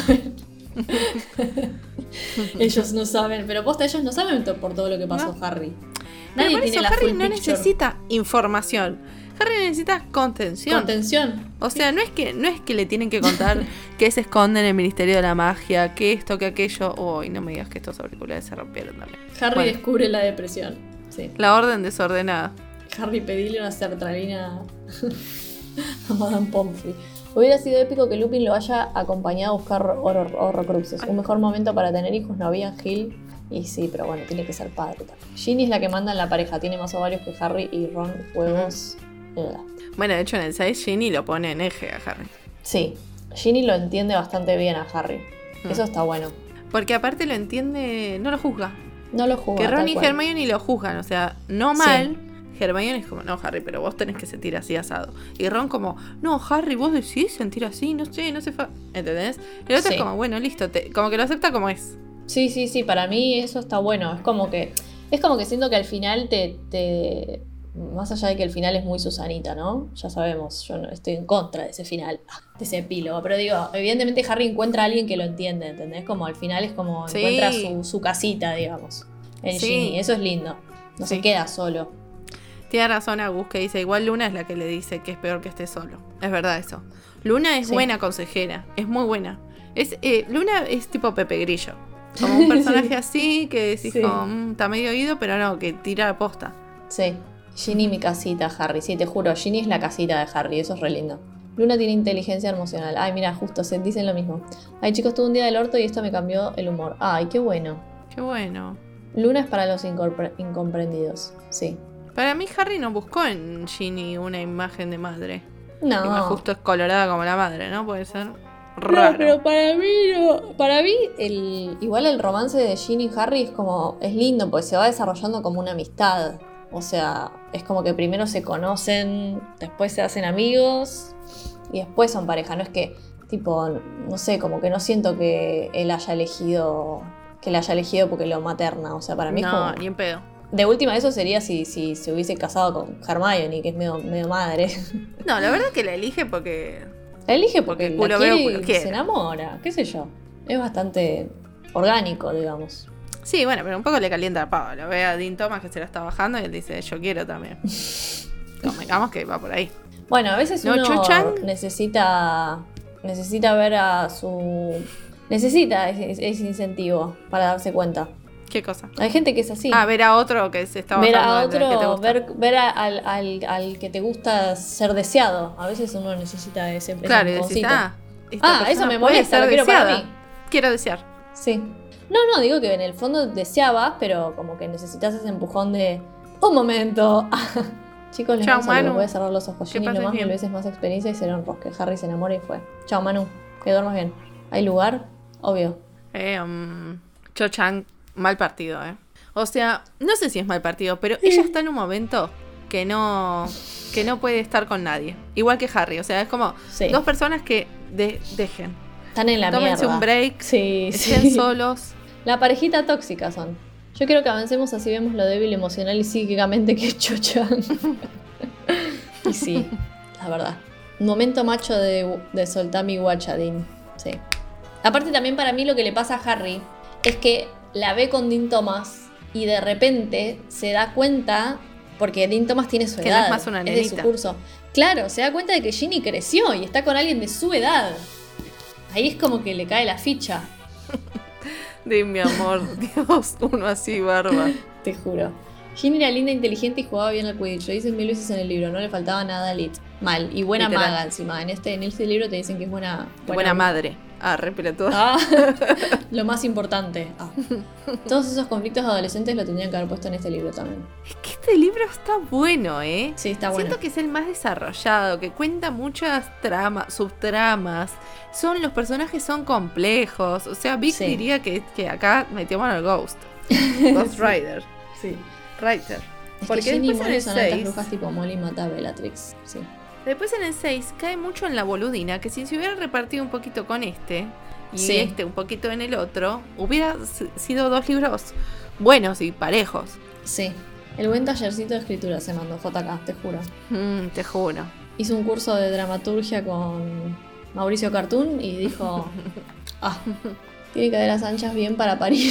saben, pero posta, ellos no saben por todo lo que pasó Harry. Nadie pero por tiene eso la Harry full no picture. necesita información. Harry necesita contención. O sea, no es que le tienen que contar qué se esconde en el Ministerio de la Magia, que esto, que aquello. Uy, no me digas que estos auriculares se rompieron también. Harry descubre la depresión. Sí. La orden desordenada. Harry, pedile una sertralina a Madame Pomfrey. Hubiera sido épico que Lupin lo haya acompañado a buscar Horrocruxes. Un mejor momento para tener hijos no había en Hill. Y sí, pero bueno, tiene que ser padre también. Ginny es la que manda en la pareja. Tiene más ovarios que Harry y Ron. Juegos. Bueno, de hecho en el 6 Ginny lo pone en eje a Harry. Sí, Ginny lo entiende bastante bien a Harry. Eso está bueno. Porque aparte lo entiende, no lo juzga. No lo juzga. Que Ron y Hermione lo juzgan, o sea, no mal. Hermione es como, no, Harry, pero vos tenés que sentir así asado. Y Ron como, no, Harry, vos decís sentir así, no sé, ¿entendés? El otro es como, bueno, listo, como que lo acepta como es. Sí, para mí eso está bueno. Es como que siento que al final te más allá de que el final es muy Susanita, ¿no? Ya sabemos, yo no estoy en contra de ese final, de ese epílogo. Pero digo, evidentemente Harry encuentra a alguien que lo entiende, ¿entendés? Como al final es como encuentra su casita, digamos, en Ginny. Eso es lindo. No se queda solo. Tiene razón Agus que dice, igual Luna es la que le dice que es peor que esté solo. Es verdad eso. Luna es buena consejera, es muy buena. Luna es tipo Pepe Grillo. Como un personaje así que decís, está medio oído, pero no, que tira la posta. Sí. Ginny mi casita, Harry. Sí, te juro, Ginny es la casita de Harry, eso es re lindo. Luna tiene inteligencia emocional. Ay, mira, justo se dicen lo mismo. Ay, chicos, tuve un día del orto y esto me cambió el humor. Ay, qué bueno. Qué bueno. Luna es para los incomprendidos, sí. Para mí Harry no buscó en Ginny una imagen de madre. No. Y más justo es colorada como la madre, ¿no? Puede ser No, raro. pero para mí no. Para mí, igual el romance de Ginny y Harry es lindo, porque se va desarrollando como una amistad. O sea, es como que primero se conocen, después se hacen amigos y después son pareja. No es que, tipo, no sé, como que no siento que él haya elegido, que la haya elegido porque lo materna. O sea, para mí es No, como... ni en pedo. De última, eso sería si se hubiese casado con Hermione, que es medio madre. No, la verdad que la elige porque... La elige porque Porque culo la quiere veo, culo y quiere. se enamora, qué sé yo. Es bastante orgánico, digamos. Sí, bueno, pero un poco le calienta el pavo. Lo ve a Dean Thomas que se la está bajando y él dice, yo quiero también. Convengamos que va por ahí. Bueno, a veces No, uno Cho-Chang. necesita ver a su... Necesita ese incentivo para darse cuenta. ¿Qué cosa? Hay gente que es así. Ver a otro que se está ver bajando a del que te otro, gusta. ver al que te gusta ser deseado. A veces uno necesita ese Claro, y decís, empujoncito. esta eso persona me puede molesta, ser lo quiero para deseada. mí. Quiero desear. Sí. No, digo que en el fondo deseabas, pero como que necesitas ese empujón de... ¡Un momento! Chicos, les Chao, vamos a Manu. voy a cerrar los ojos. Que Ginny, pases nomás bien. 1000 veces más experiencia y será un rosque. Harry se enamora y fue. Chao, Manu. Que duermas bien. ¿Hay lugar? Obvio. Cho-Chang, mal partido, O sea, no sé si es mal partido, pero ella está en un momento que no puede estar con nadie. Igual que Harry, o sea, es como Sí. dos personas que dejen. Están en la Tómense mierda. un break, Sí, estén sí. solos. La parejita tóxica son. Yo quiero que avancemos así vemos lo débil emocional y psíquicamente que es Cho-Chang. Y sí, la verdad. Momento macho de Soltami Guachadín. Sí. Aparte también para mí lo que le pasa a Harry es que la ve con Dean Thomas y de repente se da cuenta, porque Dean Thomas tiene su Que edad, no es más una de su nenita. curso. Claro, se da cuenta de que Ginny creció y está con alguien de su edad. Ahí es como que le cae la ficha, De mi amor, Dios, uno así, barba. te juro. Ginny era linda, inteligente y jugaba bien al Quidditch. Lo dicen 1000 veces en el libro, no le faltaba nada a Lit. Mal. Y buena Literal. maga encima. En este libro te dicen que es buena Buena madre. Re pelotuda. Ah, lo más importante. Todos esos conflictos adolescentes lo tendrían que haber puesto en este libro también. Es que este libro está bueno, Sí, está bueno. Siento que es el más desarrollado, que cuenta muchas tramas, subtramas. Los personajes son complejos. O sea, Vic Sí. diría que acá metió mano al Ghost. Ghost Rider. Sí. Writer. Es Porque que Ginny y después en Molly el son altas 6, brujas tipo Molly mata a Bellatrix. Sí. después en el 6 cae mucho en la boludina, que si se hubiera repartido un poquito con este, y Sí. un poquito en el otro, hubiera sido dos libros buenos y parejos. Sí. El buen tallercito de escritura se mandó JK, te juro. Te juro. Hizo un curso de dramaturgia con Mauricio Cartoon y dijo: tiene caderas anchas bien para parir.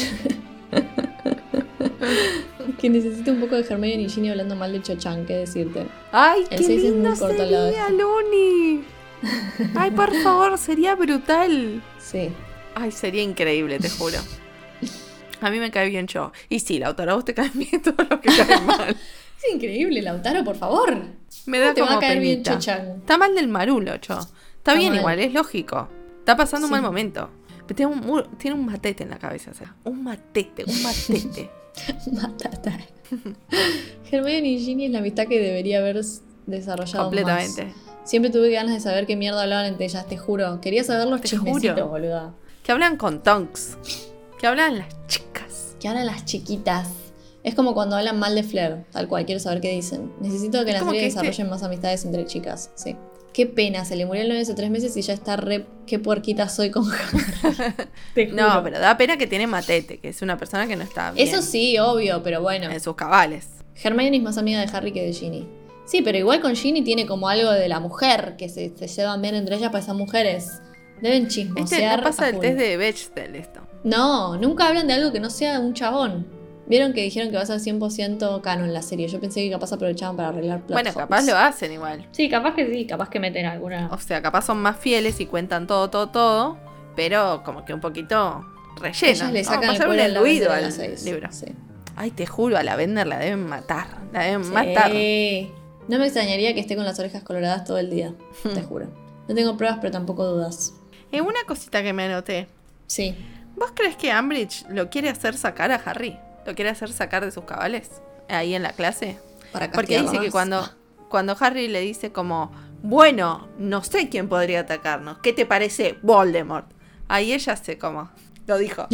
Que necesito un poco de Hermione y Ginny hablando mal de Cho-Chang, qué decirte. ¡Ay, El qué 6 es muy lindo corto al lado de sería, este. Luni! ¡Ay, por favor, sería brutal! Sí. Ay, sería increíble, te juro. A mí me cae bien Cho. Y sí, Lautaro, a vos te cae bien todo lo que cae mal. Es increíble, Lautaro, por favor. Me da te va como a caer bien penita. Cho-Chang? Está mal del marulo, Cho. Está bien mal. igual, es lógico. Está pasando un Sí. mal momento. Pero tiene un matete en la cabeza, o sea, un matete. Matata. Hermione y Ginny es la amistad que debería haber desarrollado Completamente. más. Siempre tuve ganas de saber qué mierda hablaban entre ellas, te juro. Quería saber los Te chismecitos, juro. boluda. Que hablan con tonks. Que hablan las chicas. Que hablan las chiquitas. Es como cuando hablan mal de Flair, tal cual, quiero saber qué dicen. Necesito que Es la como serie que desarrollen más amistades entre chicas, sí. Qué pena, se le murió el novio hace 3 meses y ya está re... Qué puerquita soy con Harry. Te juro. No, pero da pena que tiene matete, que es una persona que no está bien Eso sí, obvio, pero bueno. en sus cabales. Hermione es más amiga de Harry que de Ginny. Sí, pero igual con Ginny tiene como algo de la mujer, que se llevan bien entre ellas, pues son mujeres. Deben chismosear. No pasa a el full. test de Bechdel esto. No, nunca hablan de algo que no sea un chabón. Vieron que dijeron que va a ser 100% canon la serie. Yo pensé que capaz aprovechaban para arreglar plot Bueno, holes. capaz lo hacen igual. Sí, capaz que meten alguna. O sea, capaz son más fieles y cuentan todo, pero como que un poquito rellenan. Ellas le sacan el Pasar un cuero en la enluido bandera al de las 6. libro. Sí. Ay, te juro, a la Bender la deben matar. La deben Sí. matar. No me extrañaría que esté con las orejas coloradas todo el día. Te juro. No tengo pruebas, pero tampoco dudas. Una cosita que me anoté. Sí. ¿Vos crees que Umbridge lo quiere hacer sacar a Harry? ¿Lo quiere hacer sacar de sus cabales? Ahí en la clase. Para Porque castigarla dice que más. cuando Harry le dice como, bueno, no sé quién podría atacarnos. ¿Qué te parece Voldemort? Ahí ella se como, lo dijo.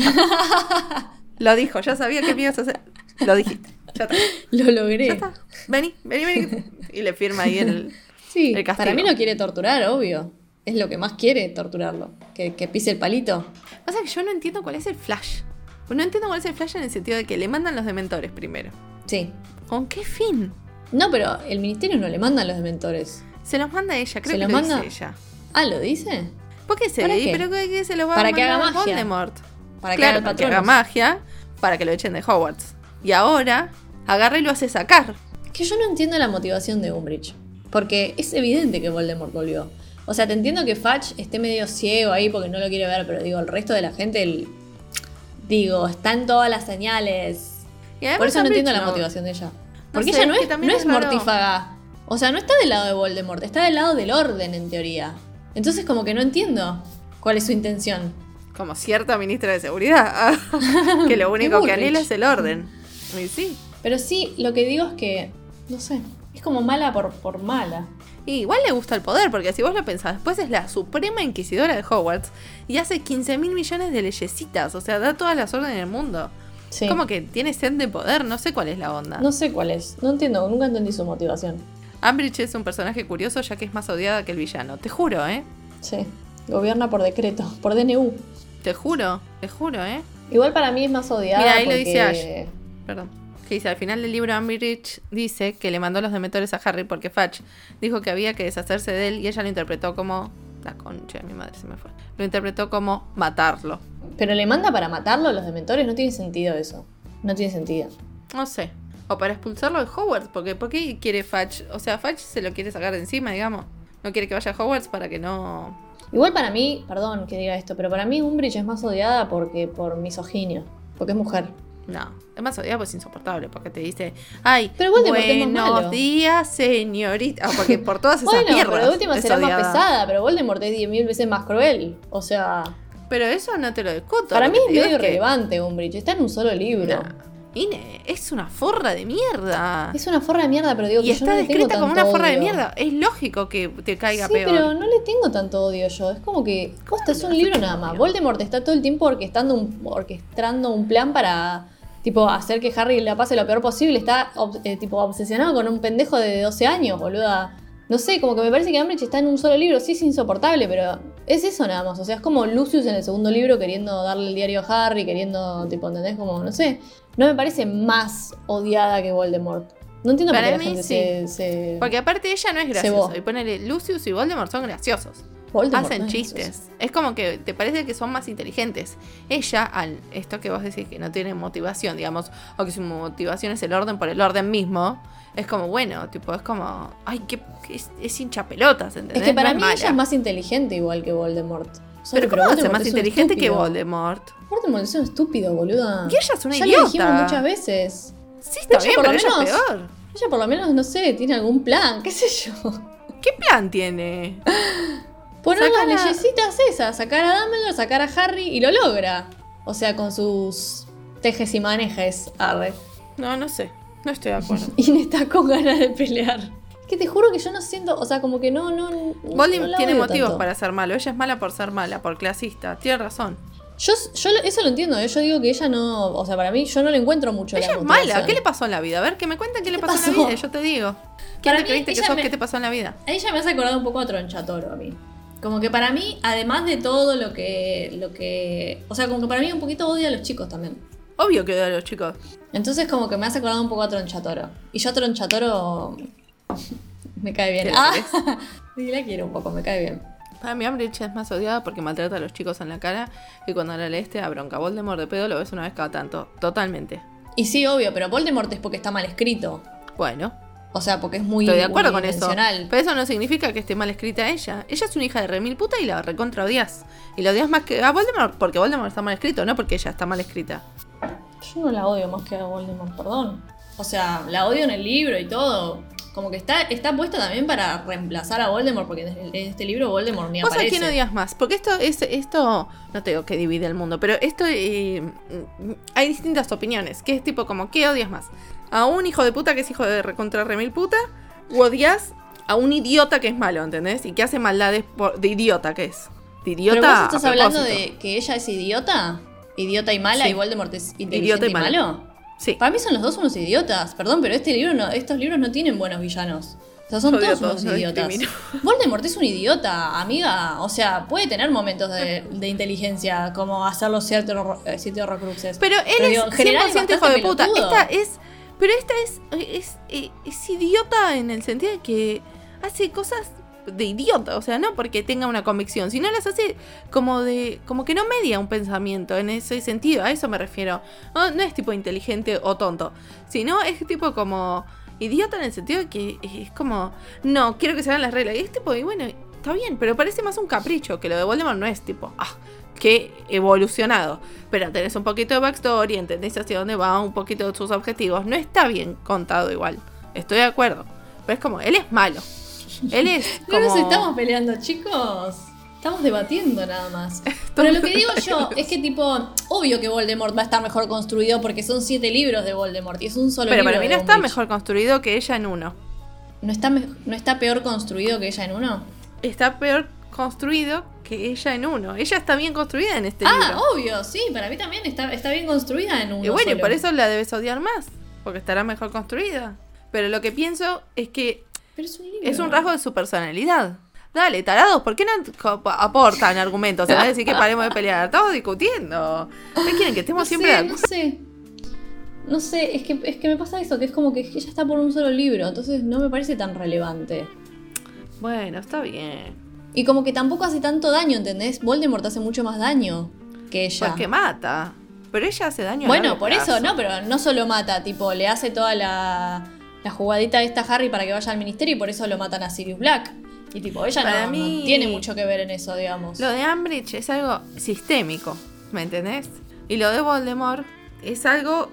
Lo dijo, ya sabía que me ibas a hacer. Lo dijiste, ya está. Lo logré. Ya está. Vení. Y le firma ahí el castigo. Para mí lo quiere torturar, obvio. Es lo que más quiere, torturarlo. Que pise el palito. Pasa que yo no entiendo cuál es el flash. No entiendo cuál es el flash en el sentido de que le mandan los dementores primero. Sí. ¿Con qué fin? No, pero el ministerio no le manda a los dementores. Se los manda ella, creo ¿Se que los lo manda? dice ella. Ah, ¿lo dice? ¿Por qué se ¿Para le qué? Pero que se lo va Para a que haga mandar magia. Voldemort. Para que Claro, haga el para que haga patrón. magia, para que lo echen de Hogwarts. Y ahora agarra y lo hace sacar. Que yo no entiendo la motivación de Umbridge. Porque es evidente que Voldemort volvió. O sea, te entiendo que Fudge esté medio ciego ahí porque no lo quiere ver, pero digo, el resto de la gente, digo, están todas las señales. Y además Por eso no Umbridge entiendo la motivación de ella. Porque sé, ella no que es, también no es es raro. mortífaga. O sea, no está del lado de Voldemort, está del lado del orden, en teoría. Entonces, como que no entiendo cuál es su intención. Como cierta ministra de seguridad. Que lo único que Bullrich. anhela es el orden. Y sí. Pero sí, lo que digo es que, no sé, es como mala por mala. Y igual le gusta el poder, porque si vos lo pensás, después es la suprema inquisidora de Hogwarts y hace 15.000 millones de leyesitas, o sea, da todas las órdenes del mundo. Sí. Como que tiene sed de poder, no sé cuál es la onda. No sé cuál es, no entiendo, nunca entendí su motivación. Umbridge es un personaje curioso ya que es más odiada que el villano, te juro, Sí, gobierna por decreto, por DNU. te juro, Igual para mí es más odiada Mira, ahí lo porque... dice Ash. Perdón. Que dice, al final del libro Umbridge dice que le mandó los dementores a Harry porque Fudge dijo que había que deshacerse de él y ella lo interpretó como... La concha de mi madre se me fue. Lo interpretó como matarlo. Pero le manda para matarlo a los dementores, no tiene sentido eso. No tiene sentido. No sé. O para expulsarlo de Hogwarts, porque ¿por qué quiere Fudge? O sea, Fudge se lo quiere sacar de encima, digamos. No quiere que vaya a Hogwarts para que no... Igual para mí, perdón que diga esto, pero para mí Umbridge es más odiada porque por misoginia, porque es mujer. No, es más odiado, pues es insoportable, porque te dice, ay, Pero Voldemort es más buenos malo. días, señorita. O porque por todas esas Bueno, mierdas pero de última es será más odiada. pesada, pero Voldemort es 10.000 veces más cruel. O sea, Pero eso no te lo discuto. para lo mí que es te digo medio que- irrelevante Umbridge, está en un solo libro. No. Ine, es una forra de mierda. Es una forra de mierda, pero digo Y que yo está no le tengo descrita como tanto una forra de odio. mierda. Es lógico que te caiga Sí, peor. pero no le tengo tanto odio yo. Es como que posta es un libro nada más. Voldemort está todo el tiempo orquestando un plan para tipo hacer que Harry la pase lo peor posible. Está tipo obsesionado con un pendejo de 12 años, boluda. No sé, como que me parece que Umbridge está en un solo libro. Sí, es insoportable, pero es eso nada más. O sea, es como Lucius en el segundo libro queriendo darle el diario a Harry, queriendo, tipo, ¿entendés? Como, no sé. No me parece más odiada que Voldemort. No entiendo por Para qué la mí gente sí. se... Porque aparte ella no es Cebó. graciosa. Y ponele, Lucius y Voldemort son graciosos. Voldemort Hacen no es chistes. gracioso. Es como que te parece que son más inteligentes. Ella, esto que vos decís que no tiene motivación, digamos, o que su motivación es el orden por el orden mismo, es como, bueno, tipo, es como, ay, es hincha pelotas, ¿entendés? Es que para No mí mala. ella es más inteligente igual que Voldemort. Pero ¿cómo va a ser Voldemort más es un inteligente que estúpido. Voldemort? Voldemort es un estúpido, boluda. Y ella es una ya idiota. lo dijimos muchas veces. Sí, está bien, por pero lo ella es menos- peor. Ella por lo menos, no sé, tiene algún plan, qué sé yo. ¿Qué plan tiene? Poner Sacar las a- leyesitas esas, sacar a Dumbledore, sacar a Harry y lo logra. O sea, con sus tejes y manejes, arre. No sé. No estoy de acuerdo. Y está con ganas de pelear. Que te juro que yo no siento, o sea, como que no Voldemort la tiene odio motivos tanto. para ser malo. Ella es mala por ser mala, por clasista. Tiene razón. Yo eso lo entiendo, yo digo que ella no, o sea, para mí yo no le encuentro mucho Ella la es motivación. mala. ¿Qué le pasó en la vida? A ver, que me cuenten qué le ¿Qué pasó, en pasó? la vida. Y yo te digo. ¿Quién Para te mí, creíste que ella sos? me- ¿Qué te pasó en la vida? A ella me hace acordar un poco a Tronchatoro a mí. Como que para mí, además de todo lo que... O sea, como que para mí un poquito odia a los chicos también. Obvio que odio a los chicos. Entonces como que me hace acordar un poco a Tronchatoro. Y yo a Tronchatoro me cae bien. ¿Te la Ah, querés? sí, la quiero un poco, me cae bien. Para mí Umbridge es más odiada porque maltrata a los chicos en la cara y cuando la leíste a bronca. Voldemort de pedo lo ves una vez cada tanto. Totalmente. Y sí, obvio, pero Voldemort es porque está mal escrito. Bueno, O sea, porque es muy estoy de acuerdo con eso. unidimensional. Pero eso no significa que esté mal escrita ella. Ella es una hija de remil puta y la recontra odias. Y la odias más que a Voldemort porque Voldemort está mal escrito, no porque ella está mal escrita. Yo no la odio más que a Voldemort, perdón. O sea, la odio en el libro y todo. Como que está puesta también para reemplazar a Voldemort, porque en este libro Voldemort ni ¿Vos a aparece. quién odias más? Porque esto no te digo que divide el mundo, pero esto hay distintas opiniones. Que es tipo como, ¿qué odias más? a un hijo de puta que es hijo de recontra remil puta, u odias a un idiota que es malo, ¿entendés? Y que hace maldades de idiota que es. De idiota. ¿Pero vos estás hablando de que ella es idiota? ¿Idiota y mala? Sí. ¿Y Voldemort es inteligente Idiota y y malo? Sí. Para mí son los dos unos idiotas. Perdón, pero estos libros no tienen buenos villanos. O sea, son todos unos idiotas. Voldemort es un idiota, amiga. O sea, puede tener momentos de inteligencia, como hacer los 7 horrocruxes. Pero él digo, es en general 100% hijo de puta. pelotudo. Esta es idiota en el sentido de que hace cosas de idiota. O sea, no porque tenga una convicción, sino las hace como que no media un pensamiento en ese sentido. A eso me refiero. No es tipo inteligente o tonto, sino es tipo como idiota en el sentido de que es como, no, quiero que se hagan las reglas. Y es tipo, y bueno, está bien, pero parece más un capricho, que lo de Voldemort no es tipo, que evolucionado. Pero tenés un poquito de backstory, entendés hacia dónde va, un poquito de sus objetivos. No está bien contado igual. Estoy de acuerdo. Pero es como, él es malo. Él es como... No nos estamos peleando, chicos. Estamos debatiendo nada más. Pero lo que digo yo es que tipo, obvio que Voldemort va a estar mejor construido porque son 7 libros de Voldemort y es un solo libro. Pero para mí no de está Umbridge. mejor construido que ella en uno. ¿No está peor construido que ella en uno? Está peor construido que ella en uno. Ella está bien construida en este libro. Obvio, sí, para mí también está bien construida en uno. Y bueno, solo. y por eso la debes odiar más, porque estará mejor construida. Pero lo que pienso es que Pero es un libro. es un rasgo de su personalidad. Dale, tarados, ¿por qué no aportan argumentos? Se va a decir que paremos de pelear. Estamos discutiendo. ¿Qué quieren? Que estemos siempre de acuerdo. No sé, es que me pasa eso, que es como que ella está por un solo libro, entonces no me parece tan relevante. Bueno, está bien. Y como que tampoco hace tanto daño, ¿entendés? Voldemort hace mucho más daño que ella. Porque mata. Pero ella hace daño a Bueno, largo por plazo. eso, no, pero no solo mata, tipo, le hace toda la jugadita esta a Harry para que vaya al ministerio y por eso lo matan a Sirius Black. Y tipo, ella Para no mí- tiene mucho que ver en eso, digamos. Lo de Umbridge es algo sistémico, ¿me entendés? Y lo de Voldemort es algo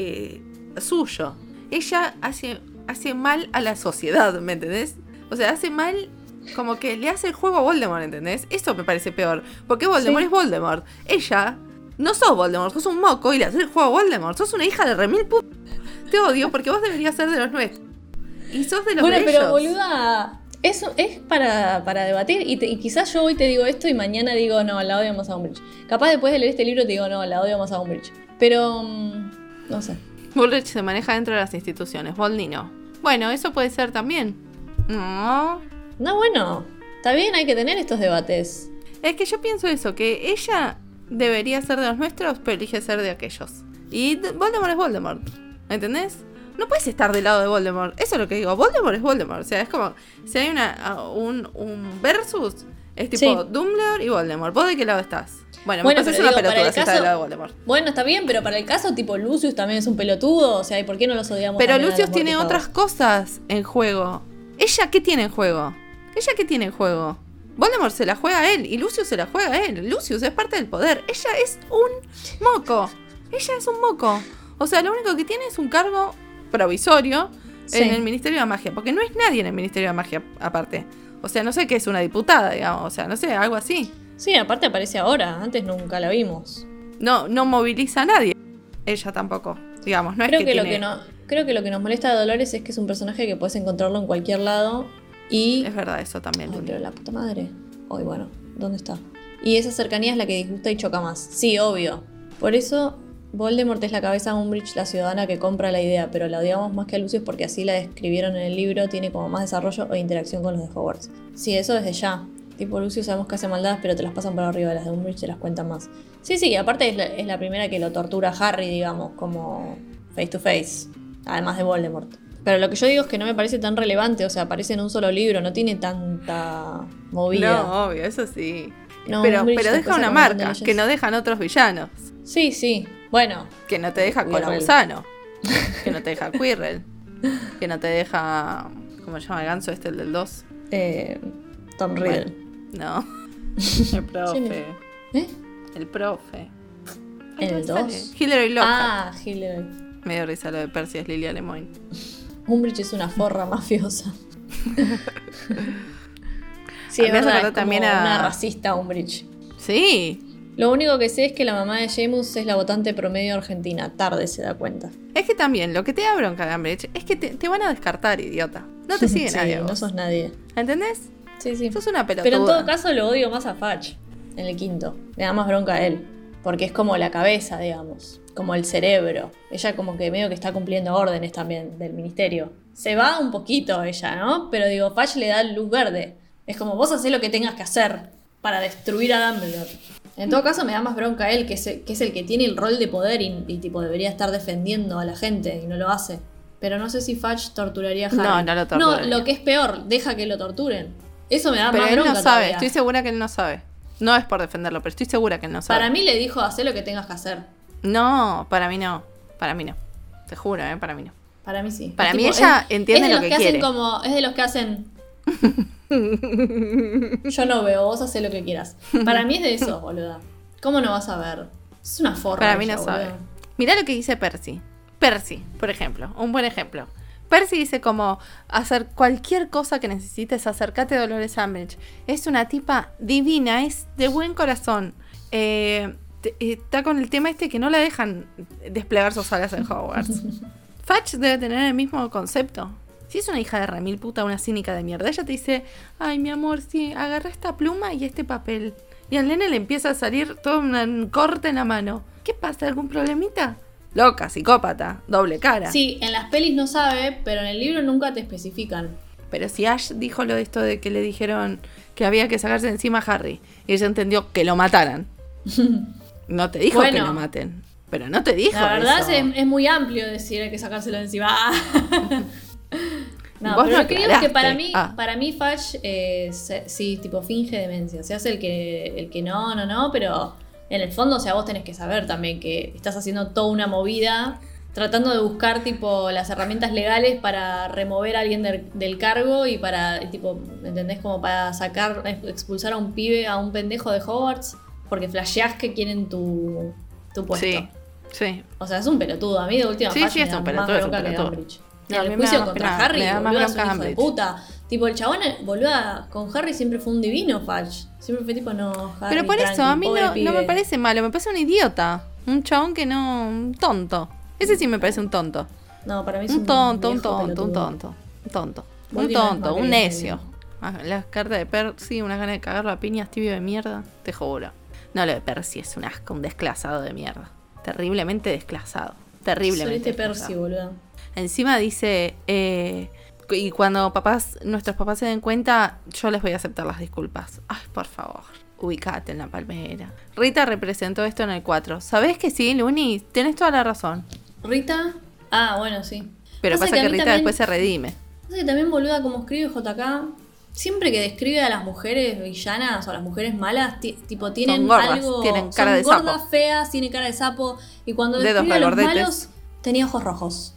suyo. Ella hace mal a la sociedad, ¿me entendés? O sea, hace mal, como que le hace el juego a Voldemort, ¿entendés? Eso me parece peor. Porque Voldemort Sí. es Voldemort. Ella no sos Voldemort, sos un moco y le haces el juego a Voldemort. Sos una hija de remil puta. Te odio porque vos deberías ser de los nuestros. Y sos de los Bueno, de pero ellos. boluda, eso es para debatir y quizás yo hoy te digo esto y mañana digo, no, la odio más a Umbridge. Capaz después de leer este libro te digo, no, la odio más a Umbridge. Pero, no sé. Bullrich se maneja dentro de las instituciones, Voldy no. Bueno, eso puede ser también. No. No, bueno, está bien, hay que tener estos debates. Es que yo pienso eso, que ella debería ser de los nuestros, pero elige ser de aquellos. Y Voldemort es Voldemort, ¿entendés? No puedes estar del lado de Voldemort. Eso es lo que digo, Voldemort es Voldemort. O sea, es como, si hay un versus, es tipo Sí. Dumbledore y Voldemort. ¿Vos de qué lado estás? Bueno, Bueno, me parece pero una digo, para pelotuda el si está caso- del lado de Voldemort. Bueno, está bien, pero para el caso tipo Lucius también es un pelotudo, o sea, ¿y por qué no los odiamos? Pero también a Lucius los tiene mortifados? otras cosas en juego. ¿Ella qué tiene en juego? ¿Ella qué tiene en juego? Voldemort se la juega a él y Lucius se la juega a él. Lucius es parte del poder. Ella es un moco. Ella es un moco. O sea, lo único que tiene es un cargo provisorio Sí. en el Ministerio de Magia. Porque no es nadie en el Ministerio de Magia aparte. O sea, no sé qué es una diputada, digamos. O sea, no sé, algo así. Sí, aparte aparece ahora, antes nunca la vimos. No moviliza a nadie. Ella tampoco. Digamos, no es Creo que que tiene... creo que lo que nos molesta de Dolores es que es un personaje que puedes encontrarlo en cualquier lado y... Es verdad, eso también. Ay, Luli. pero la puta madre. Ay, bueno, ¿dónde está? Y esa cercanía es la que disgusta y choca más. Sí, obvio. Por eso Voldemort es la cabeza de Umbridge, la ciudadana que compra la idea, pero la odiamos más que a Lucius porque así la describieron en el libro, tiene como más desarrollo e interacción con los de Hogwarts. Sí, eso desde ya. Tipo, Lucius sabemos que hace maldades, pero te las pasan por arriba, las de Umbridge te las cuentan más. Sí, y aparte es la primera que lo tortura a Harry, digamos, como face to face, además de Voldemort. Pero lo que yo digo es que no me parece tan relevante, o sea, aparece en un solo libro, no tiene tanta movida. No, obvio, eso sí. No, pero Umbridge deja después una saca un montón de marca leyes. que no dejan otros villanos. Sí, sí. Bueno, Que no te deja Quirrell. Colabusano. Que no te deja Quirrell. Que no te deja... ¿Cómo se llama el ganso este, el del 2? Tom Riddle. No. El profe. ¿Eh? El profe. ¿En el 2? Hilary Lockhart. Ah, Hillary. Me dio risa lo de Percy, es Lilia Lemoyne. Umbridge es una forra mafiosa. Sí, Me es hace verdad, acordar es como también a- una racista Umbridge. Sí. Lo único que sé es que la mamá de Jamus es la votante promedio argentina. Tarde se da cuenta. Es que también, lo que te da bronca, Gambridge, es que te van a descartar, idiota. No te sigue Sí, nadie. no Vos. sos nadie. ¿Entendés? Sí, sí. Sos una pelotuda. Pero en todo caso lo odio más a Fudge, en el quinto. Me da más bronca a él. Porque es como la cabeza, digamos. Como el cerebro. Ella como que medio que está cumpliendo órdenes también del ministerio. Se va un poquito ella, ¿no? Pero digo, Fudge le da luz verde. Es como vos hacés lo que tengas que hacer para destruir a Dumbledore. En todo caso me da más bronca a él, que es el que tiene el rol de poder y tipo debería estar defendiendo a la gente y no lo hace. Pero no sé si Fudge torturaría a Harry. No lo torturaría. No, lo que es peor, deja que lo torturen. Eso me da Pero más él bronca no sabe, todavía. estoy segura que él no sabe. No es por defenderlo, pero estoy segura que él no sabe. Para mí le dijo, hacé lo que tengas que hacer. No, para mí no. Para mí no. Te juro, para mí no. Para mí sí. Para Es mí tipo, ella entiende es de lo los que hacen quiere. Es de los que hacen... Yo no veo, vos hacés lo que quieras. Para mí es de eso, boluda. ¿Cómo no vas a ver? Es una forma. Para mí ella, no boluda. sabe. Mirá lo que dice Percy. Percy, por ejemplo, un buen ejemplo. Percy dice como hacer cualquier cosa que necesites, acércate a Dolores Umbridge. Es una tipa divina, es de buen corazón. Está con el tema este que no la dejan desplegar sus alas en Hogwarts. Fudge debe tener el mismo concepto. Si es una hija de remil puta, una cínica de mierda, ella te dice, ay mi amor, sí, agarra esta pluma y este papel. Y al nene le empieza a salir todo un corte en la mano. ¿Qué pasa? ¿Algún problemita? Loca, psicópata, doble cara. Sí, en las pelis no sabe, pero en el libro nunca te especifican. Pero si Ash dijo lo de esto de que le dijeron que había que sacarse de encima a Harry, y ella entendió que lo mataran. No te dijo Bueno, que lo maten, pero no te dijo La verdad eso. es muy amplio decir hay que sacárselo de encima. No, Vos pero no lo que digo es que aclaraste. para mí Fudge sí, tipo finge demencia. Se hace el que no, pero en el fondo, o sea, vos tenés que saber también que estás haciendo toda una movida tratando de buscar tipo las herramientas legales para remover a alguien del cargo y para, tipo, ¿entendés? Como para expulsar a un pibe, a un pendejo de Hogwarts, porque flasheás que quieren tu puesto. Sí, sí. O sea, es un pelotudo. A mí de última Sí, Fudge sí, me es da un más pelotudo, es un bronca que pelotudo. Umbridge. No, En a mí el me juicio da más contra pena, Harry, me da más boludo, es un bronca hijo de Umbridge. puta. Tipo, el chabón, boluda, con Harry siempre fue un divino, Fudge. Siempre fue tipo, no, Harry, Pero por eso, tranqui, a mí pobre no me pibe. parece malo, me parece un idiota. Un chabón que no... un tonto. Ese sí me parece un tonto. No, para mí es Un tonto, un viejo tonto, un pelotudo. tonto. Un tonto. Vos Un tienes tonto, más un que necio. bien. Ah, las cartas de Percy, unas ganas de cagarlo a piñas, tibio de mierda. Te juro. No, lo de Percy es un asco, un desclasado de mierda. Terriblemente desclasado. Terriblemente Solete Percy, desclasado. boludo. Encima dice... y cuando nuestros papás se den cuenta, yo les voy a aceptar las disculpas. Ay, por favor. Ubicate en la palmera. Rita representó esto en el 4. ¿Sabés que sí, Luni? Tenés toda la razón. ¿Rita? Ah, bueno, sí. Pero pasa que a mí Rita también- después se redime. Pasa que también, boluda, como escribe JK, siempre que describe a las mujeres villanas o a las mujeres malas, tipo tienen Son gordas, algo... tienen cara de son gordas, sapo. feas, tienen cara de sapo. Y cuando Dedos describe a los regordetes. malos, tenía ojos rojos.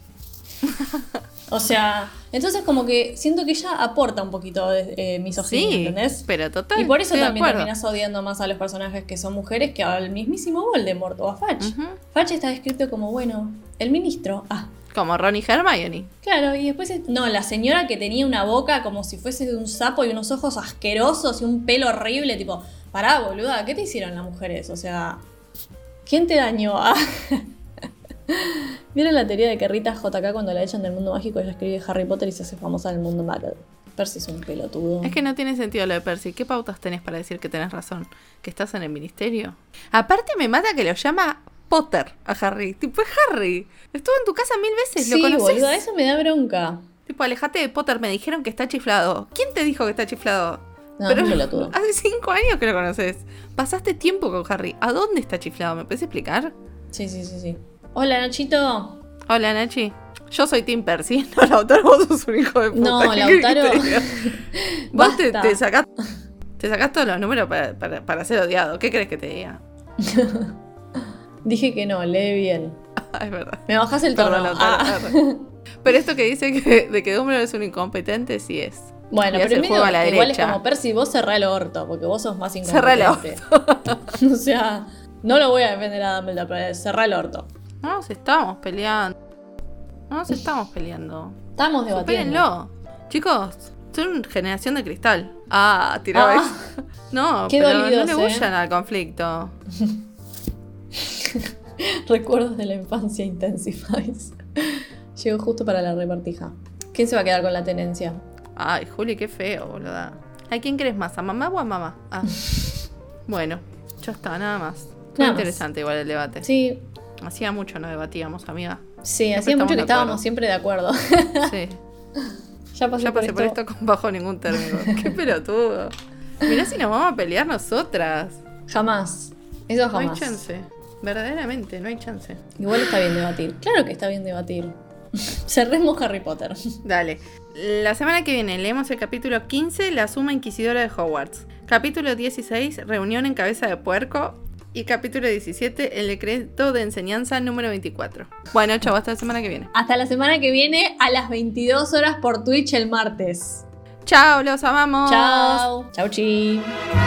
O sea, entonces como que siento que ella aporta un poquito de misoginia, Sí, ¿entendés? pero total. Y por eso estoy de también acuerdo. terminás odiando más a los personajes que son mujeres que al mismísimo Voldemort o a Fudge. Ujú. Fudge está descrito como, bueno, el ministro. Ah, Como Ron y Hermione. claro, y después, no, la señora que tenía una boca como si fuese de un sapo y unos ojos asquerosos y un pelo horrible, tipo, pará, boluda, ¿qué te hicieron las mujeres? O sea, ¿quién te dañó? Ah. ¿Vieron la teoría de que Rita JK cuando la echan del mundo mágico ella escribe Harry Potter y se hace famosa en el mundo mágico? Percy es un pelotudo. Es que no tiene sentido lo de Percy. ¿Qué pautas tenés para decir que tenés razón? ¿Que estás en el ministerio? Aparte me mata que lo llama Potter a Harry. Tipo, es Harry. Estuvo en tu casa 1000 veces. ¿Lo Sí, conoces? boluda, eso me da bronca. Tipo, alejate de Potter. Me dijeron que está chiflado. ¿Quién te dijo que está chiflado? No, es un pelotudo. hace 5 años que lo conoces. Pasaste tiempo con Harry. ¿A dónde está chiflado? ¿Me puedes explicar? Sí. Hola, Nachito. Hola, Nachi. Yo soy Tim Percy. No, Lautaro, vos sos un hijo de puta. No, ¿Qué querés que Lautaro. te diga? Vos te Basta. sacás todos los números para ser odiado. ¿Qué crees que te diga? Dije que no, lee bien. Ah, es verdad. Me bajás el tono. Perdón, Lautaro. Ah. Pero esto que dice de que Dumbledore es un incompetente, sí es. Bueno, Le hace el primero, juego a la igual es derecha. como Percy, vos cerrá el orto, porque vos sos más Cerrá el incompetente. O sea, no lo voy a defender a Dumbledore, pero cerrá el orto. No nos estamos peleando. No nos estamos peleando. Estamos debatiendo. Supérenlo. Chicos, Son generación de cristal. Ah, tiraba eso. No, Qué pero dolidos, no le huyan al conflicto. Recuerdos de la infancia intensifies. Llegó justo para la repartija. ¿Quién se va a quedar con la tenencia? Ay, Juli, qué feo, boluda. ¿A quién crees más? ¿A mamá o a mamá? Ah. Bueno, ya está, nada más. Fue Nada más. interesante igual el debate. Sí, Hacía mucho no debatíamos, amiga. sí, Siempre hacía mucho que estamos de estábamos acuerdo. siempre de acuerdo. Sí. Ya pasé, Ya pasé por esto con bajo ningún término. Qué pelotudo. Mirá si nos vamos a pelear nosotras. Jamás. Eso No hay jamás. chance. Verdaderamente, no hay chance. Igual está bien debatir. Claro que está bien debatir. Cerremos Harry Potter. Dale. La semana que viene leemos el capítulo 15, La Suma Inquisidora de Hogwarts. Capítulo 16, Reunión en Cabeza de Puerco. Y capítulo 17, El Decreto de Enseñanza número 24. Bueno, chau, hasta la semana que viene. Hasta la semana que viene a las 22 horas por Twitch el martes. Chao, los amamos. Chao. Chau, chi.